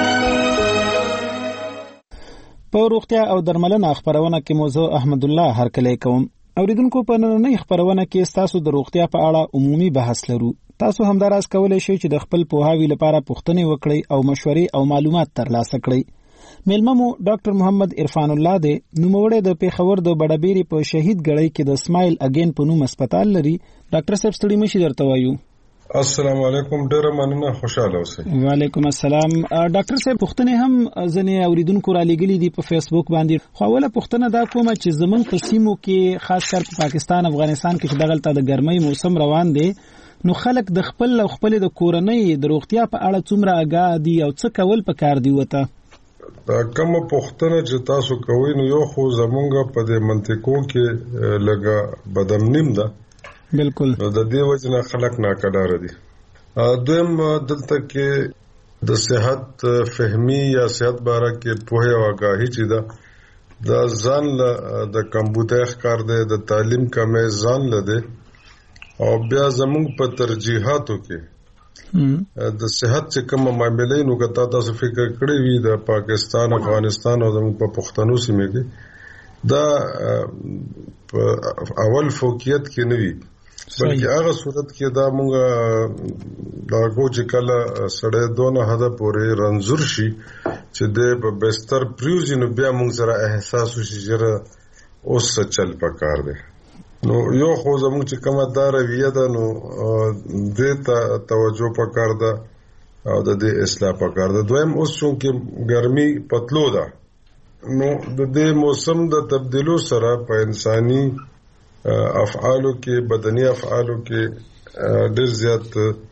په روغتیا او درملنه خبرونه کې موضوع احمد الله هرکلی کوم. اوریدونکو په نننۍ خبرونه کې تاسو د روغتیا په اړه عمومي بحث لرو. تاسو همداراز کولای شئ چې د خپل پوهاوي لپاره پوښتنې وکړئ او مشورې او معلومات ترلاسه کړئ. میلمه مو ډاکټر محمد عرفان الله دی. نوموړی د پیښور د بډابېری په شهید ګړی کې د سمایل اگین په نوم هسپتال لري. ډاکټر صاحب ستړي مشي درته وایو. السلام علیکم. ډیره مننه، خوشاله اوسئ. وعلیکم السلام. ډاکټر صاحب پوښتنه هم ځنې اوریدونکو را لګلې دي په فیسبوک باندې. خو اوله پوښتنه دا کومه چې زمونږ په سیمو کې خاص کر په پاکستان افغانستان کې چې دغلته د ګرمۍ موسم روان دی، نو خلک د خپل او خپل د کورنۍ د روغتیا په اړه څومره آګاه دي او څه کول پکار دی وته؟ دا کوم پوښتنه چې تاسو کوئ نو یو خو زمونږ په دې منطقو کې لګه بدامنیم ده. بالکل. د دې وجنه خلک ناکدار دي. دویم دلته کې د صحت فهمي یا صحت باره کې پوهه او آگاهي چې ده دا ځان له د کمبودای ښکار دی، د تعلیم کمې ځان له دی او بیا زمونږ په ترجیحاتو کې د صحت چې کوم معاملې نو کتا تاسو فکر کړی وي د پاکستان، افغانستان او زموږ په پښتنو سیمه کې دا اول فوقیت کې نه وي. بلکې هغه صورت کې دا مونږ دا کوچ کله سړی دونه حد پورې رنځور شي چې د بستر پریوزي نو بیا مونږ سره احساس وشي چې اوس چل پکار دی. نو یو خو زموږ چې کومه دا رویه ده نو دې ته توجه پکار ده او د دې اصلاح پکار ده. دویم اوس چونکې ګرمي پتلو ده نو د دې موسم د تبدیلو سره په انساني افعالو کې بدني افعالو کې ډېر زیات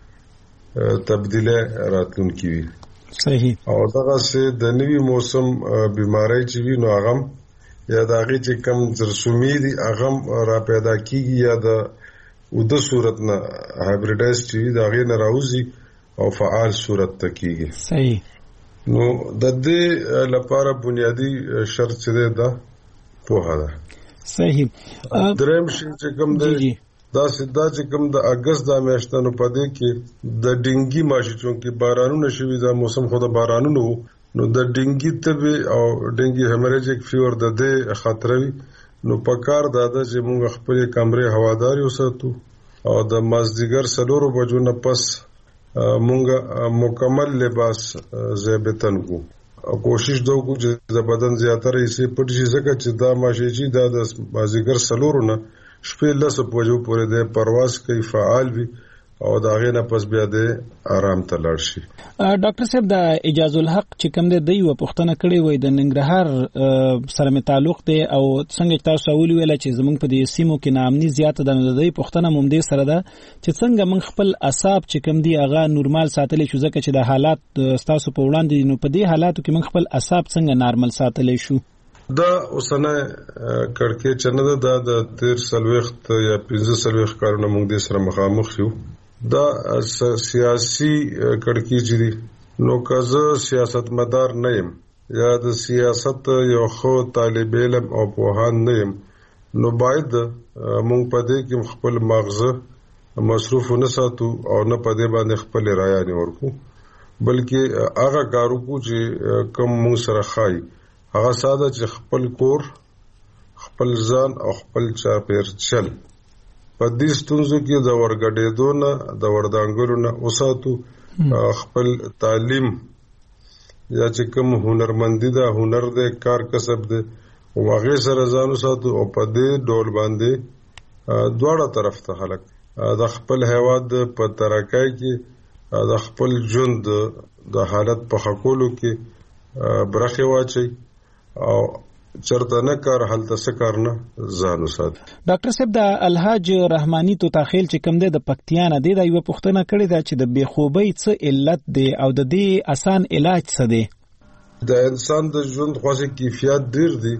تبدیله راتلونکي وي. صحیح. او دغه سه د نوي موسم بیماری چې وي نو هغه یا د هغه چې کم جرثومي دي هغه را پیدا کیږي یا د د صورت نه هایبریډایز چې د هغه نه راوځي او فعال صورت ته کیږي. صحیح. نو د دې لپاره بنیادی شرط چې ده پوهه ده. صحیح. دریم شي چې کوم دی دا سیدا چې کوم د اگست د میاشتونو په دې کې د ډینګي ماشي چونکې بارانونه شوي دا موسم خو د بارانونو نو د ډینګي تبه او ډینګي هیمریجیک فیور د دې خطر وي. نو پکار داده چې موږ خپل کمرې هواداري وساتو او د مازدیګر 4 بجو نه پس موږ مکمل لباس زیبتن کو او کوشش دوکو چې د بدن زیاتره یې پټ شي ځکه چې دا ماشي چې د مازدیګر 4 نه شپې لسه پوجو پورې د پرواز کوي فعال وي او دا غي نه پس بیا د آرام ته لاړ شي. ډاکټر صاحب د اجازه الحق چې کوم دی یو پښتنه کړي وای د ننګرهار سره می تعلق دی او څنګه تاسو اول ویل چې زمونږ په دې سیمو کې نامني زیاته د دی پښتنه موږ دې سره ده چې څنګه موږ خپل اعصاب چې کوم دی هغه نورمال ساتلی شو ځکه چې د حالات تاسو په وړاندې نو په دې حالاتو کې موږ خپل اعصاب څنګه نارمل ساتلی شو. دا اوسنه کړکې چنه ده د 13 یا 15 کارونه موږ دې سره مخامخ شو. دا سیاسي کړکې چې دي نو کزه سیاستمدار نه يم یا د سیاست یو خو طالب علم او پوهان نه يم نو باید موږ په دې کې خپل مغز مصروف نه ساتو او نه په دې باندې خپل رایه نه ورکو بلکې هغه کارو کو چې کوم موږ سره خای هغه ساده چې خپل کور خپل ځان او خپل چاپیر چل په دې ستونزو کې د ورګډېدو نه د وردانګلو نه وساتو خپل تعلیم یا چې کوم هنرمندي ده هنر ده کار کسب ده او هغه سره ځان وساتو او په دې ډول باندې دواړه طرف ته خلک د خپل هیواد په ترقۍ کې د خپل ژوند د حالت په خکولو کې برخه واچي او چرته نه کار حالت څه کارنه ځان وسات. ډاکټر صاحب د الحاج رحمانی تو تاخیل چې کوم دی د پکتیان دی دا یو پښتنه کړی دا چې د بېخوبۍ څه علت دی او د دې آسان علاج څه دی. د انسان د ژوند خاصه کیفیت ډیر دی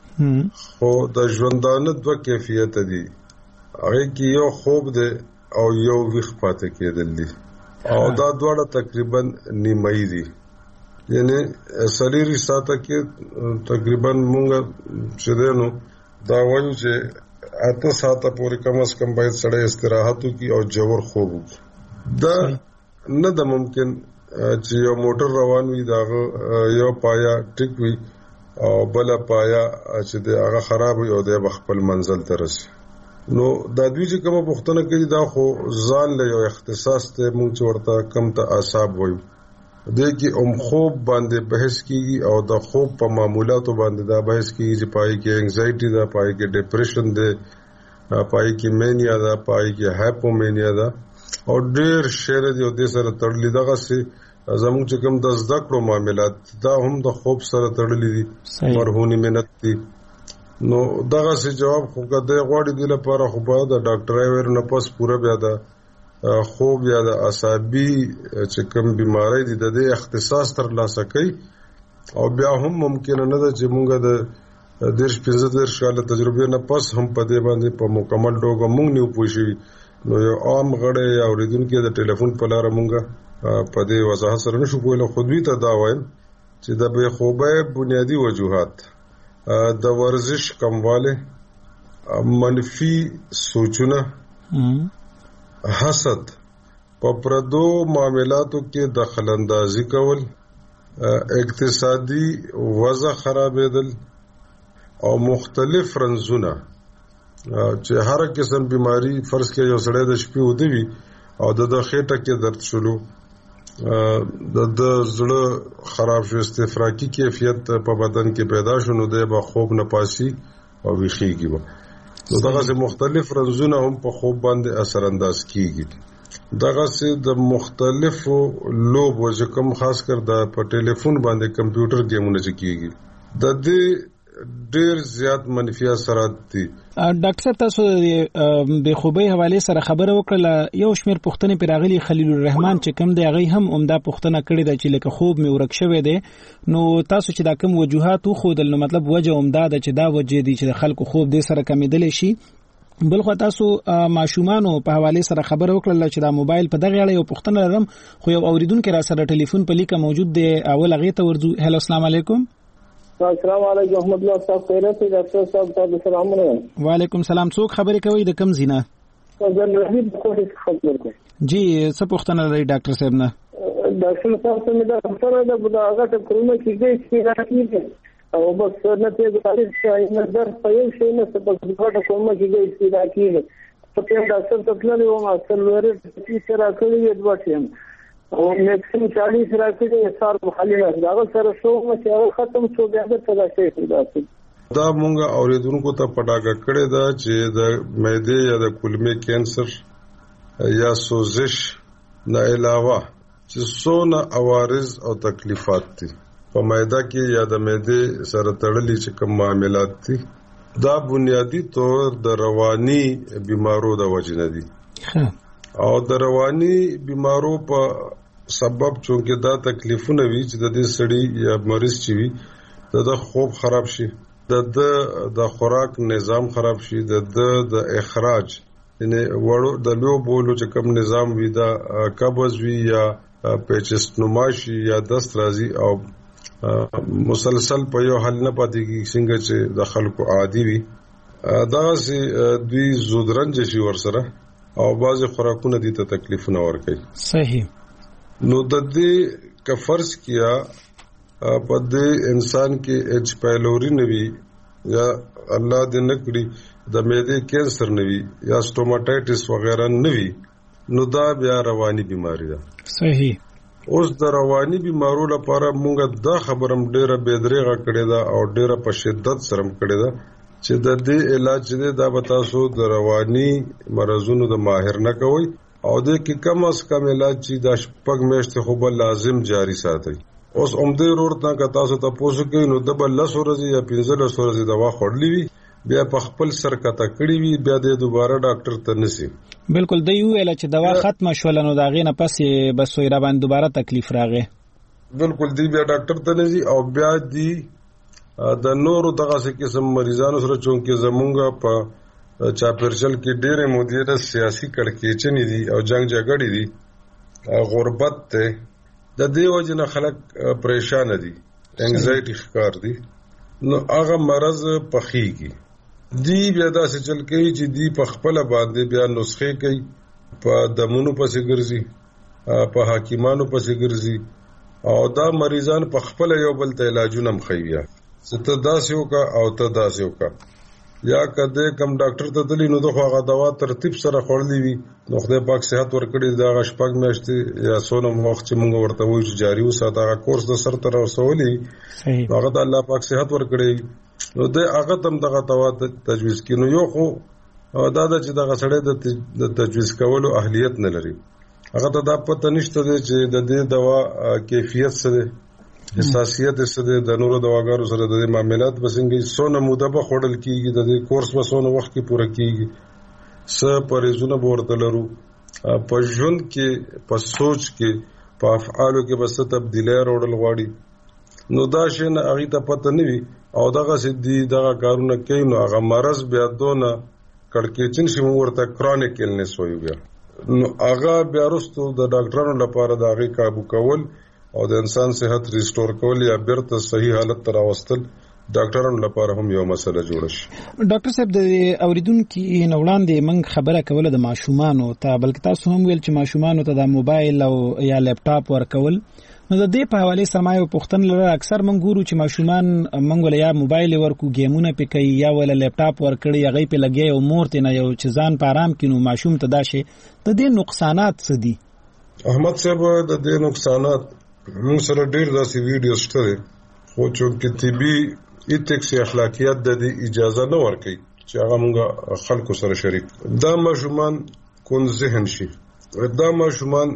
خو د ژوندانه دوه کیفیت دي هغه کې یو خوب دی او یو ویښ پاتې کېدل دي او دا دواړه تقریبا نیمایي دي یعنی سلیری ساته کې تقریبا مونږ چې دینو دا وایو چې 8 ساعته پورې کم از کم باید سړی استراحت وکړي او جوړ خوب وکړي. دا نه د ممکن چې یو موټر روان وي دا یو پایا ټیک وي او بل پایا چې هغه خراب وي او د خپل منزل ته رسي. نو دا دوی چې کومه پښتنه کوي دا خو ځان له یو اختصاص ته مونږ ورته کم ته اعصاب وایو دې کې خوب باندې بحث کیږي او د خوب په معمولاتو باندې دا بحث کیږي چې پای کې انزایټي دا پای کې ډیپریشن ده پای کې مینیا ده پای کې هایپومینیا ده او ډېر شعر دی او د سره تړلې دغه سي زموږ چې کوم د زده کړو معاملات دا هم د خوب سره تړلې دي مرهونی منت دي. نو دغه سي جواب خو کده غوړي دی لپاره خو به د ډاکټرای ورنه پس پوره بیا ده خوب یا د عصبي چې کوم بیماری دي د اختصاص تر لاسه کوي او بیا هم ممکن نه ده چې مونږ د 15 کال تجربه نه پس هم په دې باندې په مکمل ډول مونږ نه پوښي. نو یو عام غړی یا اوریدونکو د ټلیفون په لار مونږ په دې وضاحت سره نشو کولای خو دوی ته دا وایم چې د بې خوبۍ بنیادی وجوهات د ورزش کمواله منفي سوچونه حسد په پردو معاملاتو کې دخل اندازي کول اقتصادي وضع خرابېدل او مختلف رنزونه چې هر قسم بیماری فرض کې یو سړی د شپې ودوي او د خېټه کې درد شلو د زړه خراب شو استفراقی کیفیت په بدن کې پیدا شونه د به خوب نه پاسي او ویخيږي نو دغه مختلف رنځونه هم په خوب باندې اثر انداز کیږي دغه سه د مختلفو لوب وجکم خاص کر د په ټلیفون باندې کمپیوټر گیمونه کیږي د دې ډیر زیات منفي اثرات دي. ډاکټر صاحب تاسو د خوبي حواله سره خبره وکړه یو شمیر پوښتنې پر غلي خلیل الرحمن چې کوم دی هغه هم عمده پوښتنه کړې ده چې لکه خوب مې ورک شوی دی نو تاسو چې دا کوم وجوهات خو د مطلب وجه عمده ده چې دا وجه دي چې د خلکو خوب دې سره کمیدل شي بل خو تاسو ماشومانو په حواله سره خبره وکړه چې دا موبایل په دغه اړه یو پوښتنه لرم خو یو اوریدونکو را سره ټلیفون په لیکه موجود دی اول هغه ته ورځو. هلو السلام علیکم. السلام علیکم احمد الله صاحب خیرت دی ډاکټر صاحب تاسو سلام علیکم. وعلیکم سلام. څوک خبرې کوي د کم زینه؟ زه رحیم کوټه خبر کوم. جی څه پوښتنه لري ډاکټر صاحب نه؟ ډاکټر صاحب څنګه دا سره د هغه ته کومه کیږي چې راځي او بس نه ته غواړي چې نه در په یو شی نه څه په څه کومه کیږي چې راځي په دې ډاکټر ته تللی و ما اصل ورته چې سره کړی د وټیم او میکسیم 40 راکړي سار محلي دا سره شو چې ختم شو بیا د تلاشي خلاصي دا مونږ اوریدونکو ته پټاګه کړی دا چې د معدې یا د کولمې کینسر یا سوزش نه علاوه چې څونه عوارض او تکلیفات دي په معده کې یا د معدې سره تړلي چې کوم معاملات دي دا بنیادی طور د رواني بیمارو د وجې نه دي او د رواني بیمارو په سبب چونکه دا تکلیفونه وی چې د دې سړی یا مریض چې وي د خوب خراب شي د خوراک نظام خراب شي د اخراج یعنی وړو د لو بولو چې کوم نظام وی دا قبض وی یا پیچستنما شي یا دست راځي او مسلسل په یو حل نه پاتېږي څنګه چې د خلکو عادي وي دا سي دوی زودرنج شي ورسره او بعض خوراکونه دي ته تکلیفونه ورکوي. صحیح. نو د دې که فرض کیا په دې انسان کې ایچ پایلوري نوي یا الله دې نکړي د معدې کینسر نوي یا سټوماټایټس وغیرہ نوي نو دا بیا رواني بیماری ده. صحیح. اوس د رواني بیمارو لپاره مونږ دا خبرم ډیره بېدریغه کړې ده او ډیره په شدت سره کړې ده چې د دې علاج دې دا به تاسو د رواني مرزونو د ماهر نه کوي او د کې کم از کم علاج چې د شپږ میاشتې خو به لازم جاری ساتي. اوس عمده ورته که تاسو ته پوښتنه کوي نو د بل 10 ورځې یا 15 ورځې دوا خورلې وي بیا په خپل سر کته کړی وي بیا د دوباره ډاکټر ته نسی. بالکل دی ویل چې دوا ختمه شول نو دا غینه پس بس ویرا باندې دوباره تکلیف راغی. بالکل دی بیا ډاکټر ته نسی او بیا دی د نورو دغه قسم مریضانو سره چونکه زمونږه په چاپرچل کې ډېرې مودې سیاسي کړکېچنې دي او جنگ جګړې دي غربت ته د دې وجنه خلک پریشان دي انګزایټي ښکار دي نو هغه مرز پخېږي دی بیا داسې چل کوي چې دی په خپل باندې بیا نسخې کوي په دمونو پسې ګرځي په حکیمانو پسې ګرځي او دا مریضان په خپل یو بل ته علاجونه مخوي ست داسې وکا او ته داسې وکا یا کده کم ډاکټر ته دلی نو دغه هغه دوا ترتیب سره خورلې وي نو خدای پاک صحت ورکړي دا شپږ میاشتې یا سونه وخت چې موږ ورته وایو چې جاری وساته هغه کورس د سر تر رسولي هغه د الله پاک صحت ورکړي نو د هغه تم دغه دوا تجویز کینو یو خو دا چې دغه سړی د تجویز کولو اهلیت نه لري هغه ته دا پته نشته چې د دې دوا کیفیت سره حساسیت سره د نورو دواګانو سره د معاملات بسنګي سونه موده به خړل کیږي د کورس بسونه وخت کې پوره کیږي س پرېزونه ورته لرو په ژوند کې په سوچ کې په افعالو کې بس تبدیلی راوړل غواړي نو دا شی نه هغه ته پته نه وي او دغه سدي دغه کارونه کوي نو هغه مرز بیا دونه کړکېچن شي ورته کرونیک ایلنس وایي بیا نو هغه بیا وروسته د ډاکټرانو لپاره د هغه قابو کول او د انسان صحت ریسټور کول یا بیرته صحیح حالت ته راوستل ډاکټرانو لپاره هم یو مسله جوړ شي. ډاکټر صاحب د اوریدونکو نه وړاندې موږ خبره کوله د ماشومانو ته بلکې تاسو هم ویل چې ماشومانو ته د موبایل او یا لپټاپ ورکول نو د دې په حواله سره ما یو پوښتنه لرله. اکثر موږ ګورو چې ماشومان موږ ول یا موبایل ورکو گیمونه پې کوي یا ول لیپټاپ ورکړي هغه په لګي او مور ته نه یو چې ځان په آرام کینو ماشوم ته دا شي د دې نقصانات څه دي؟ احمد صاحب د دې نقصانات موږ سره ډېر داسې ویډیوز شته خو چې طبي ایتکس اخلاقیات د دې اجازه نه ورکوي چې هغه موږ خلکو سره شریک. دا ماشومان کون ذهن شي، دا ماشومان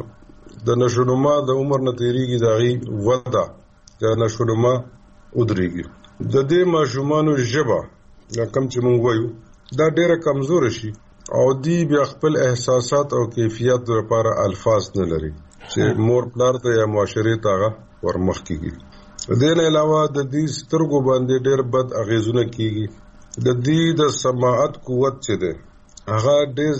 د نشونما د عمر نه تیریږي دغه ودا د نشونما ودرېږي. د دې ماشومانو ژبه کوم چې موږ وایو دا ډېره کمزور شي او دی بیا خپل احساسات او کیفیت لپاره الفاظ نه لري چې مور پلار ته یا معاشرې ته ورمخ کیږي. د دې نه علاوه د دې سترګو باندې ډېر بد اغیزونه کیږي. د دې د سماعت قوت چې ده هغه ډېر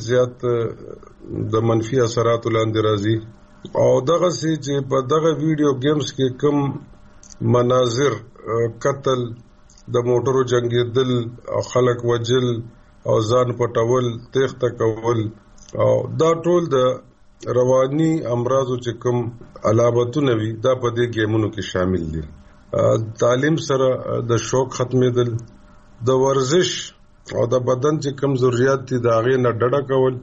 زیات د منفي اثرات لاندې راځي او دغه سي چې په دغه ویډیو گیمز کې کوم مناظر قتل د موټرو جنگیدل او خلک وجل او ځان پټول تېښته کول او دا ټول د رواني امراضو چې کوم علامتونه وي دا په دې گیمونو کې شامل دي. تعلیم سره د شوق ختمېدل، د ورزش او د بدن چې کوم ضرورت دي د هغې نه ډډه کول،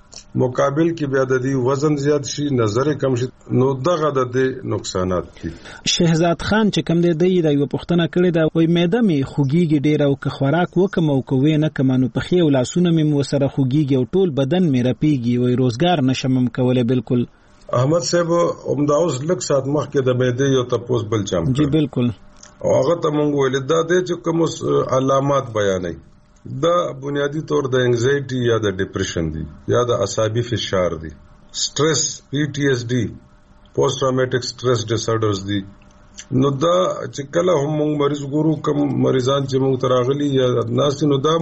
مقابل کې بیا د دې وزن زیات شي، نظر کم شي، نو دغه د دې نقصانات دي. شهزاد خان چې کوم دی د یو پوښتنه کړې ده وای معده مې خوږیږي ډېر او که خوراک وکم او کوي نه کم نو پخې او لاسونه مې وسره خوږیږي او ټول بدن مې رپیږي وای روزګار نشم کولای. بالکل احمد صاحب همدا اوس لږ ساعت مخکې د معدې یو تپوس بل چم جی بالکل او هغه ته مونږ ویل دا د چې کوم علامات بیانوي دا بنیادی طور د انگزایټي یا د ډیپریشن دي یا د اعصابي فشار دي، سټرس PTSD پوسټ ټراوماټیک سټرس ډیسارډرز دي. نو دا چې کله هم موږ مریض ګورو کم مریضان چې موږ تراغلي یا ناس نو دا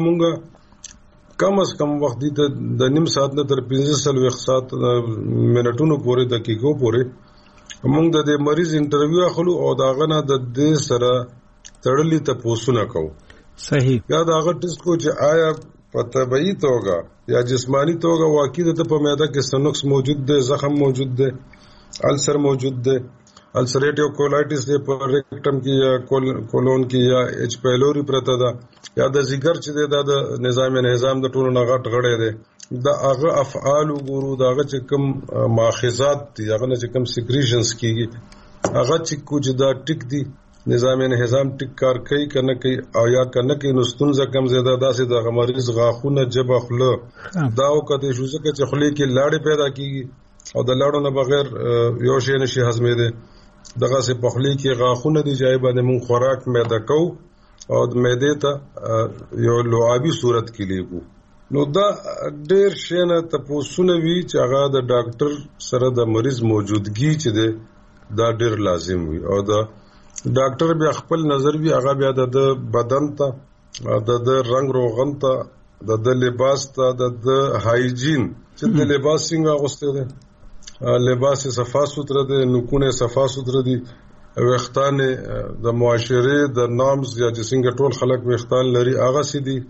موږ کم از کم وخت دي د نیم ساعت نه تر 15 ساعت منټونو پورې دقیقو پورې موږ د دې مریض انټرویو اخلو او دا غنه د دې سره تړلې تپوسونه کوو. صحیح. یا دا هغه ټیسټ کو چې آیا په طبيعي توګه یا جسمانی توګه واقعي د په معده کې سنکس موجود دی، زخم موجود دی، السر موجود دی، السریټیو کولایټس دی په ریکټم کې یا کولون کې یا ایچ پایلوري پرته ده یا د ځیګر چې دی د نظام د ټولو نه غټ غړی دی. دا هغه افعال وګورو، دا هغه چې کوم ماخذات دي، هغه نه چې کوم سیکریشنز کیږي، هغه چې کوم دا ټیک دي نظام ټیک کار کوي کنه کوي او یا کنه کوي نو ستونزه کم زیاده داسې د مریض غاښونه جبه خوله دا وکړي شو چې خولې کې لاړې پیدا کیږي او د لاړو نه بغیر یو شی نشي هضمېده. دغه سه په خولې کې غاښونه دي چې باندې مونږ خوراک معده کو او د معدې ته یو لعابي صورت کې لیکو. نو دا ډېر شي نه تاسو وی چې هغه د ډاکټر سره د مریض موجودګي چې ده دا ډېر لازم وي او دا ډاکټر بیا خپل نظر وی هغه بیا د بدن ته د رنگ روغن ته د لباس ته د هایجین چې د لباس څنګه غوسته ده، لباس صفا سوتره ده، نکونه صفا سوتره دي، وختان د معاشره د نامز یا څنګه ټول خلک وختان لري هغه سي دي،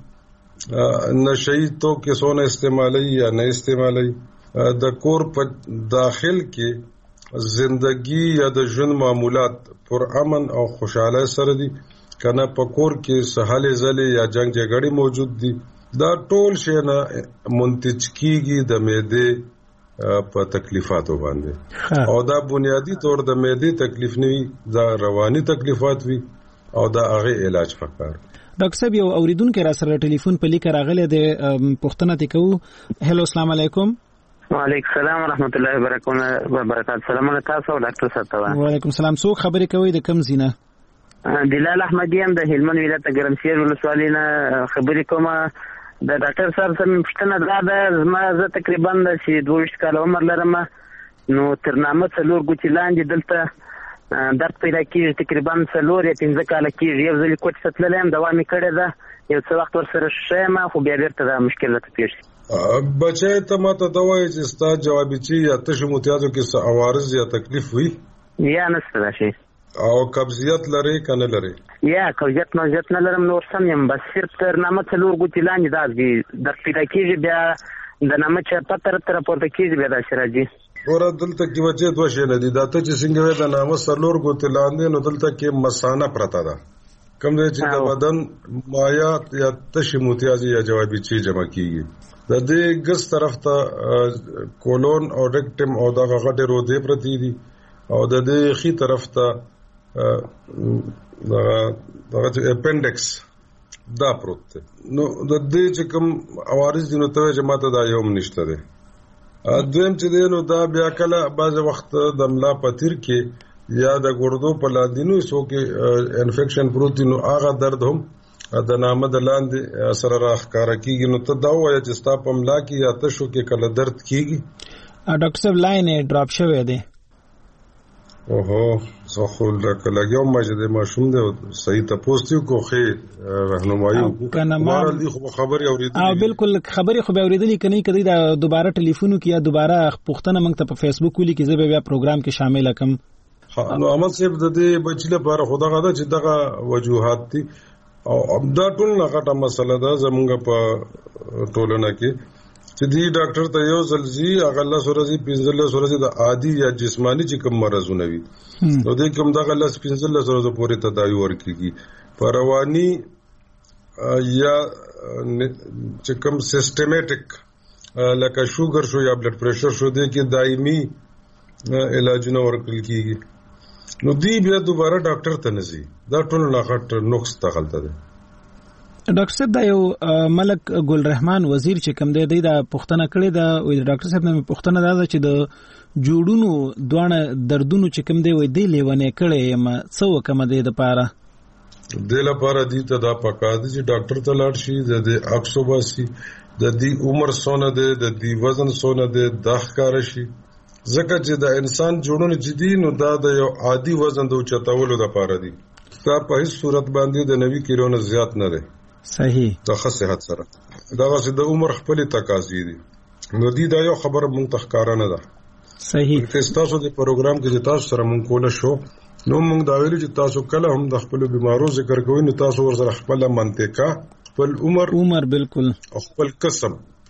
نشئی تو کې سونه استعمالي یا نه استعمالي، د کور په داخل کې زندگی یا د ژوند معمولات پر امن او خوشاله سره دي کنه په کور کې سهاله زلې یا جنگ جګړې موجود دي. دا ټول شی نه منتج کیږي د معدې په تکلیفاتو باندې او دا بنیادی طور د معدې تکلیف نه وي، دا رواني تکلیفات وي او دا هغه علاج پکار. ډاکټر صاحب یو اوریدونکو را سره ټلیفون په لیک راغلی د پوښتنه تکو. هلو السلام علیکم. وعلیکم السلام ورحمۃ اللہ وبرکاتہ. سلامونه تاسو او ډاکټر صاحب. وعلیکم السلام. څوک خبرې کوي د کوم زینه؟ دلال احمدیم د هلمند ولایت ګرمسیر ولسوالۍ نه خبرې کوم. د ډاکټر صاحب سره پوښتنه ده زما زه تقریبا چې 22 کال عمر لرم نو تر نامه څلور ګوتې لاندې دلته درد پیدا کېږي، تقریبا 4 یا 15 کاله کېږي. یو ځل کوټې ته تللی یم، دوا مې کړې ده، یو څه وخت ورسره ښه یم خو بیا بیرته دا مشکلات پیښ شي. بچه ته ماته دا وایي چې ستا جوابي چې یا تشو متیازو کې څه عوارض یا تکلیف وي یا نشته دا شي او قبضیت لري کنه لري؟ یا قبضیت نه لرم، نور سم یم، بس صرف تر نامه څلور ګوتې لاندې دا درد پیدا کېږي، بیا د نامه چې پته راپورته کېږي بیا داسې راځي. ګوره دلته کې وجه دوه شی نه دي. دا ته چې څنګه وې د نامه سرلور ګوتې لاندې نو دلته کې مثانه پرته ده، کوم ځای چې د بدن مایعات یا تشې موتیازي یا جوابي چی جمع کیږي. د دې ګس طرف ته کولون او ریکټم او دغه غټې رودې پرتې دي او د دې خي طرف ته دغه اپنډکس دا پروت دی. نو د دې چې کوم عوارض دي نو ته چې ماته دا یو نشته دی. دویم چې دی نو دا بیا کله بعض وخت د ملا پتیر کې یا د ګردو په لاندینو حصو کې انفیکشن پروت نو هغه درد هم د نامه د لاندې سره راښکاره کیږي. نو ته دا وایې چې ستا په ملا کې یا تشو کې کله درد کیږي؟ ډاکټر صاحب لاین ډراپ شوی دی. اوهو زه خو لګیوم چې د ماشوم دی صحیح تپوس دی کو خې راهنمایي وکړه دی خو خبرې اورېدلې. بالکل خبرې خو به اورېدلې کني کدی دا دوباره ټلیفون کې یا دوباره پوښتنه موږ ته په فیسبوک ولي کې زه بیا پروګرام کې شامل کم. نو عمل صاحب د دې بچی لپاره خدا غدا چې دغه وجوهات دي او دا ټول نه غټه مسله ده زمونږ په ټولنه کې چې دی ډاکټر ته یو ځلزي هغه الله سورزي 15 سورزي د عادي یا جسمانی چې کوم مرزونه وي نو دې کوم دغه 15 سورزو پورې تداوی ورکیږي. په رواني یا چې کوم سیستماتیک لکه شوګر شو یا بلډ پریشر شو دې کې دایمي علاجونه ورکول کیږي. نو دی بیا دوباره ډاکټر ته نزي. دا ټول نه غټ نقص تغلطه ده. ډاکټر صاحب دا یو ملک ګل رحمان وزیر چې کوم دی دا پوښتنه کړې ده وای ډاکټر صاحب نه پوښتنه ده چې د جوړونو دوه دردونو چې کوم دی وای دی لیونه کړي یم څو کوم دی د پاره د لپاره دي ته دا پکا دي چې ډاکټر ته لاړ شي د اکسوباسي د دې عمر سونه ده د دې وزن سونه ده د ښکار شي ځکه چې د انسان جوړونه جدي نو دا د یو عادي وزن د اوچتولو لپاره دي. دا په هیڅ صورت باندې د 90 کیلو نه زیات نه ده. صحیح. د صحت سره دا واسه د عمر خپل تقاضې دي. نو دې دا یو خبره مونږ ته ښکارا نه ده. صحیح. تاسو د پروګرام کې تاسو سره مونږ کوله شو نو مونږ دا ویل چې تاسو کله هم د خپل بیمارو ذکر کوئ نو تاسو ورسره خپل منطقه خپل عمر بالکل خپل کسب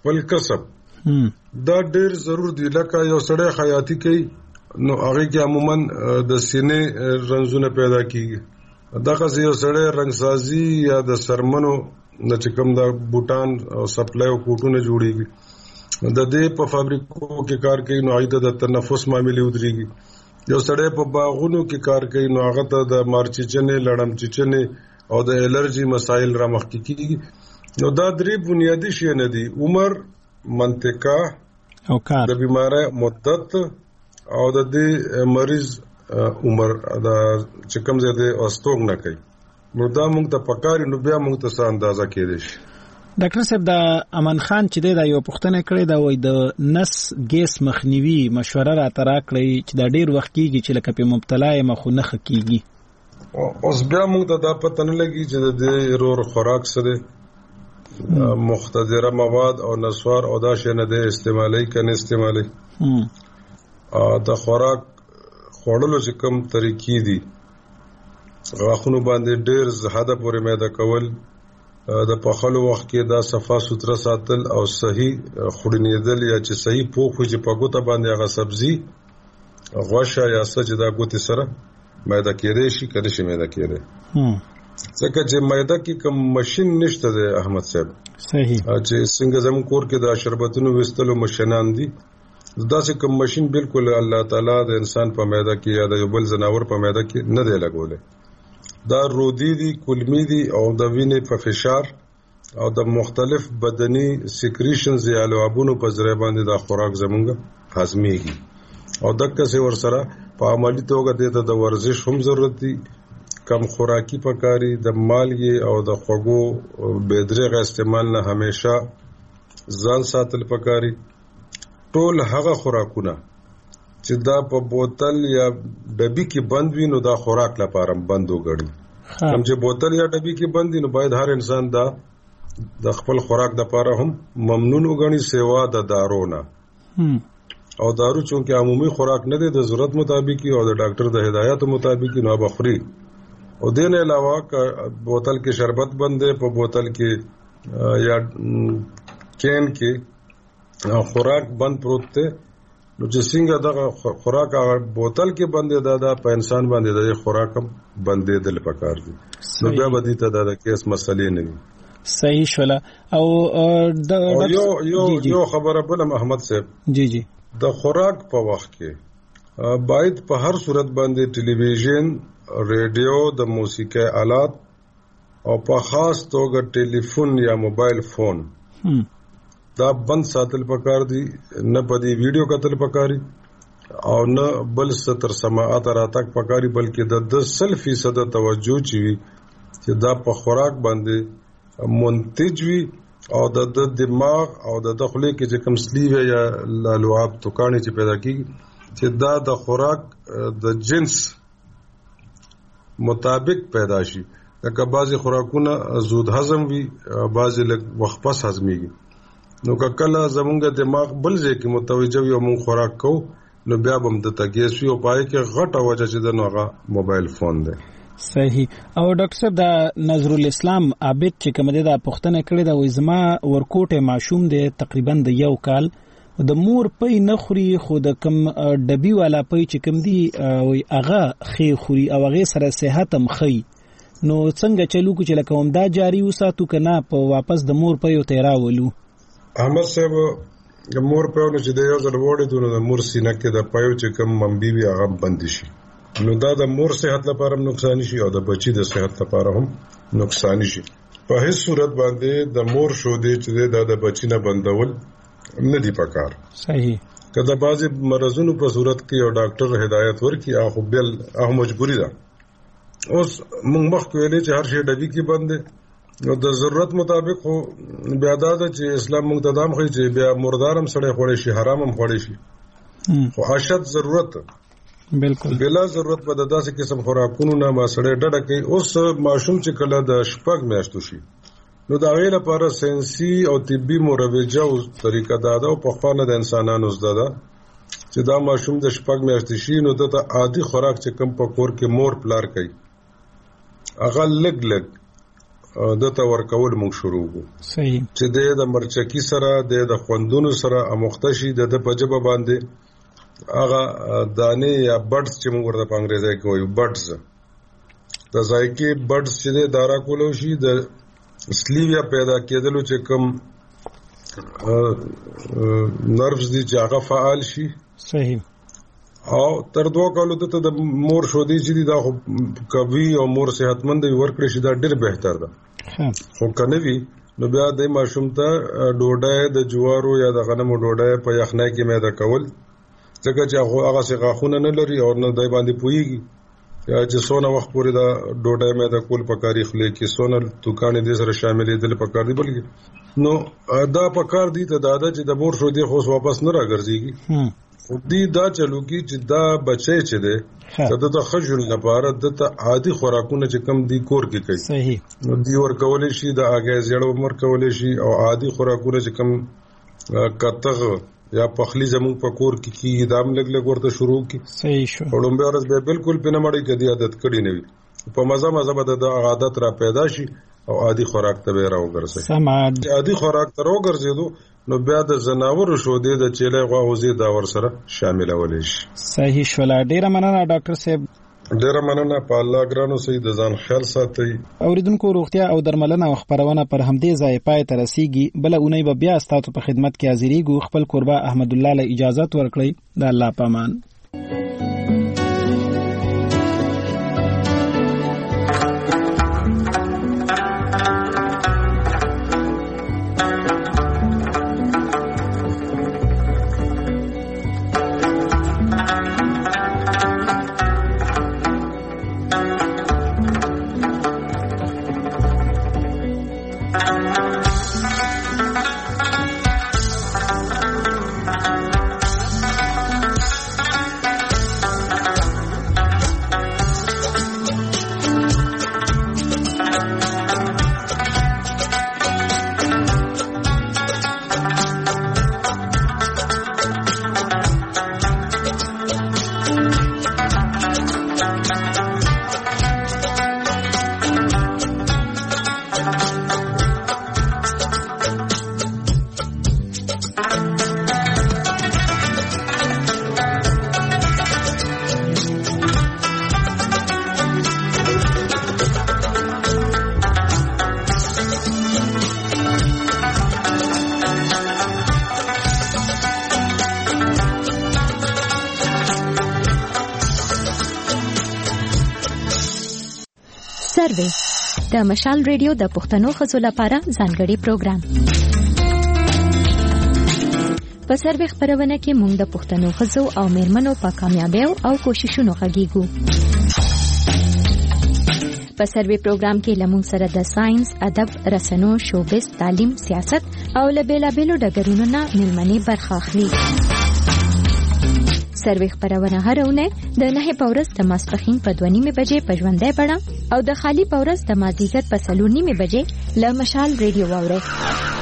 دا ډیر ضرور دی. لکه یو سړی خیاطي کوي نو هغه کې عموما د سینې رنځونه پیدا کیږي. دغه یو سړی رنگسازي یا د سرمنو د چکم د بوټان او سپلای او کوټونه جوړيږي. د دې په فابریکو کې کار کوي نو عاید د تنفس معاملې ودرېږي. یو سړی په باغونو کې کار کوي نو هغه ته د مارچچنې لړم چچنې او د الرجی مسایل را مخ کیږي. نو دا درې بنیادی شی نه دي: عمر، منطقه او کار، د بیماری مدت او د دې مریض عمر دا چې کوم ځای دی اوستوګ نه کوي. نو دا موږ ته پکاري نو بیا موږ ته څه اندازه کېدې شي. ډاکټر صاحب دا امن خان چې دا یو پوښتنه کړې دا وای د نس ګیس مخنیوي مشوره را ترا کړی چې دا ډیر وخت کیږي چې لکه په مبتلا یې مخ نه خکېږي. اوس بیا موږ ته دا پته نه لګي چې د رور خوراک سره مختدره مواد او نسوار او دا شی نه د استعمالي کنه استعمالي د خوراک خوړلو چې کوم طریقې دي غاښونو باندې ډېر زهاده پورې مېده کول د پخلو وخت کې دا صفا سوتره ساتل او صحیح خورنیدل یا چې صحیح پوخ چې په ګوته باندې هغه سبزي غوښه یا سج دا ګوتې سره مېده کېدې شي کله چې مېده کېده ځکه چې مېده کې کوم ماشين نشته د احمد صاحب. صحیح. چې څنګه زموږ کور کې د شربتونو وستلو ماشينان دي دا چې کوم ماشين بالکل الله تعالی د انسان په مېده کې یا د یو بل جناور په مېده کې نه دی لګولې. دا رودي دي، کلمي دي او د وینې په فشار او د مختلف بدني سیکریشنز یا لوابونو په ذریعہ باندې د خوراک زمونږ هضمېږي او دغه څه ورسره په عملی توګه د ورزش هم ضرورت دي. کم خوراکي پکاري د مالګي او د خوږو بېدرغه استعمال نه همیشه ځان ساتل پکاري. ټول هغه خوراکونه چې دا په بوتل یا ډبي کې بند وي نو دا خوراک لپاره بند وګڼي. هم چې بوتل یا ډبي کې بند دي نو باید هر انسان دا د خپل خوراک لپاره هم ممنون وګڼي سیوا د دارونه. او دارو چونکه عمومي خوراک نه دی د ضرورت مطابق او د ډاکټر د هدایت مطابق نه بخوري. او دین علاوه بوتل کې شربت بند دی په بوتل کې یا کین کې خوراک بند پروت دی نو چې څنګه دغه خوراک بوتل کې بندې دا په انسان باندې د خوراک بندې دل پکار دي نو بیا به دې ته دا کیس مسلې نه وي. صحیح شولا. او یو خبره بل محمد صاحب جی د خوراک په وخت کې باید په هر صورت باندې ټلویزیون، ریډیو، د موسیقي آلات او په خاص توګه ټلیفون یا موبایل فون دا بند ساتل پکار دي، نه په دې ویډیو کتل پکاري او نه بل ستر سماعت راتک پکاري، بلکې د 100% توجه چوي چې دا په خوراک باندې منتج وي او د دماغ او د داخلي کې چې کوم سلیوه یا لعاب توکانې چې پیدا کیږي چې دا د خوراک د جنس مطابق پیدا شي. لکه بعضی خوراکونه زود هضم وي، بعضی لږ وخت پس هضميږي. نو کله زمونږ دماغ بل ځای کې متوجه وي او مونږ خوراک کوو نو بیا به هم د تګیس وي او پای کې غټه وجه چې د هغه موبایل فون دی. صحیح. او ډاکټر صاحب د نظر الاسلام عابد چې کوم د پښتنه کړي دا وې زما ورکوټه ماشوم دی تقریبا د 1 کال د مور پي نه خوري خو د کم ډبي والا پي چې کوم دی هغه خي خوري او هغه سره صحت هم خي، نو څنګه چلو کو چې لکه هم دا جاری وساتو کنه په واپس د مور پي او تیراولو. احمد صاحب د مور په ونه چې د یو ځل وړي دونه د مور سینه کې د پایو چې کم منبي وي هغه بند شي، نو دا د مور صحت لپاره نقصان شي او د بچي د صحت لپاره هم نقصان شي. په هیڅ صورت باندې د مور شو دی چې د بچی نه بندول نه دی پکار. صحیح. کله بعضی مرزونو په صورت کې یو ډاکټر هدایت ورکړي هغه بل هغه مجبوری ده. اوس موږ مخکې ویلې چې هر شی ډبي کې بند نو د ضرورت مطابق خو بیا دا چې اسلام موږ ته دام خو چې بیا مردارم سره خوړې شي، حرام هم خوړې شي، خو اشد ضرورت بالکل بلا ضرورت په داسې قسم خوراکونو نه ما سره ډډه کوي. اوس ماشوم چې کله د شپږ میاشتو شي نو دا ویل لپاره ساينسي او طبي مروجه او طریقه دا ده او په خانه د انسانانو زده ده چې دا ماشوم د شپږ میاشتې شي نو د عادي خوراک چې کم په کور کې مور پلار کوي هغه لګ د تا ورکول مونږ شروع وو. صحیح. چې د مرچکی سره د خوندونو سره امختشي د پجبه باندې هغه دانه یا بډز چې مونږ ورته په انګریزي کې وایو بډز د ذایقي بډز چې دارا کولو شي د سلیویا پیدا کېدلو چې کوم نروز دي چې هغه فعال شي. صحیح. او تر 2 کالو ته د مور شو دي چې دا کوي او مور صحتمند ورکړي شي دا ډېر بهتر ده. خو کنه وی نو بیا د ماشوم ته ډوډۍ د جوارو یا د غنمو ډوډۍ په یخنۍ کې مېده کول ځکه چې هغه څه غاخونه نه لري او نه دای باندې پويږي چې سونه وخت پورې دا ډوډۍ مېده کول پکاري خلې کې سونه دکانې دې سره شاملې دل پکار دي بلکې نو دا پکار دي ته دادا چې د مور شو دي خو واپس نه راګرځيږي خو دې دا چلو کې چې دا بچي چې ده د خجل لپاره د عادي خوراکونه چې کم دي کور کې کوي. صحیح. نو دی ورکول شي د اگې زیړو عمر کول شي او عادي خوراکونه چې کم کتغ یا پخلی زمون په کور کې کی دام لګ ورته شروع کی. صحیح شو. ولومبه ورځ به بالکل پنه مړی کدي عادت کړی نه وي په مزه به د عادت را پیدا شي او عادي خوراک ته راوګرځي. سماد عادي خوراک ته راوګرځي نو بیا د زناور شو د چيله غوازي دا ور سره شامل ولې شي. صحیح شولا. ډیره مننه ډاکټر صاحب. ډیره مننه په الله ګرانو سي د ځان خیال ساتي. اوریدونکو روغتیا او درملنه او خبرونه پر همدې ځای پای ته رسیږي. بل اونۍ به بیا ستاسو په خدمت کې حاضرېږو. خپل قربا احمد الله له اجازه ورکړئ. د الله پامان. سروې د مشال ریډیو د پښتنو ښځو لپاره ځانګړي پروګرام. په سروې خبرونه کې موږ د پښتنو ښځو او میرمنو په کامیابیو او کوششونو غږیږو. په سروې پروګرام کې لمون سره د ساينس، ادب، رسنو، شوبز، تعلیم، سیاست او له بیلابیلو ډګرونو نه ملمنې برخه اخلي. سروې خبرونه هر اونۍ د 9 په ورځ د ماسپښین په 2:30 بجې په ژوندۍ بڼه او د خالی په ورځ د مازدیګر په 4:30 بجې له مشال ریډیو واورئ.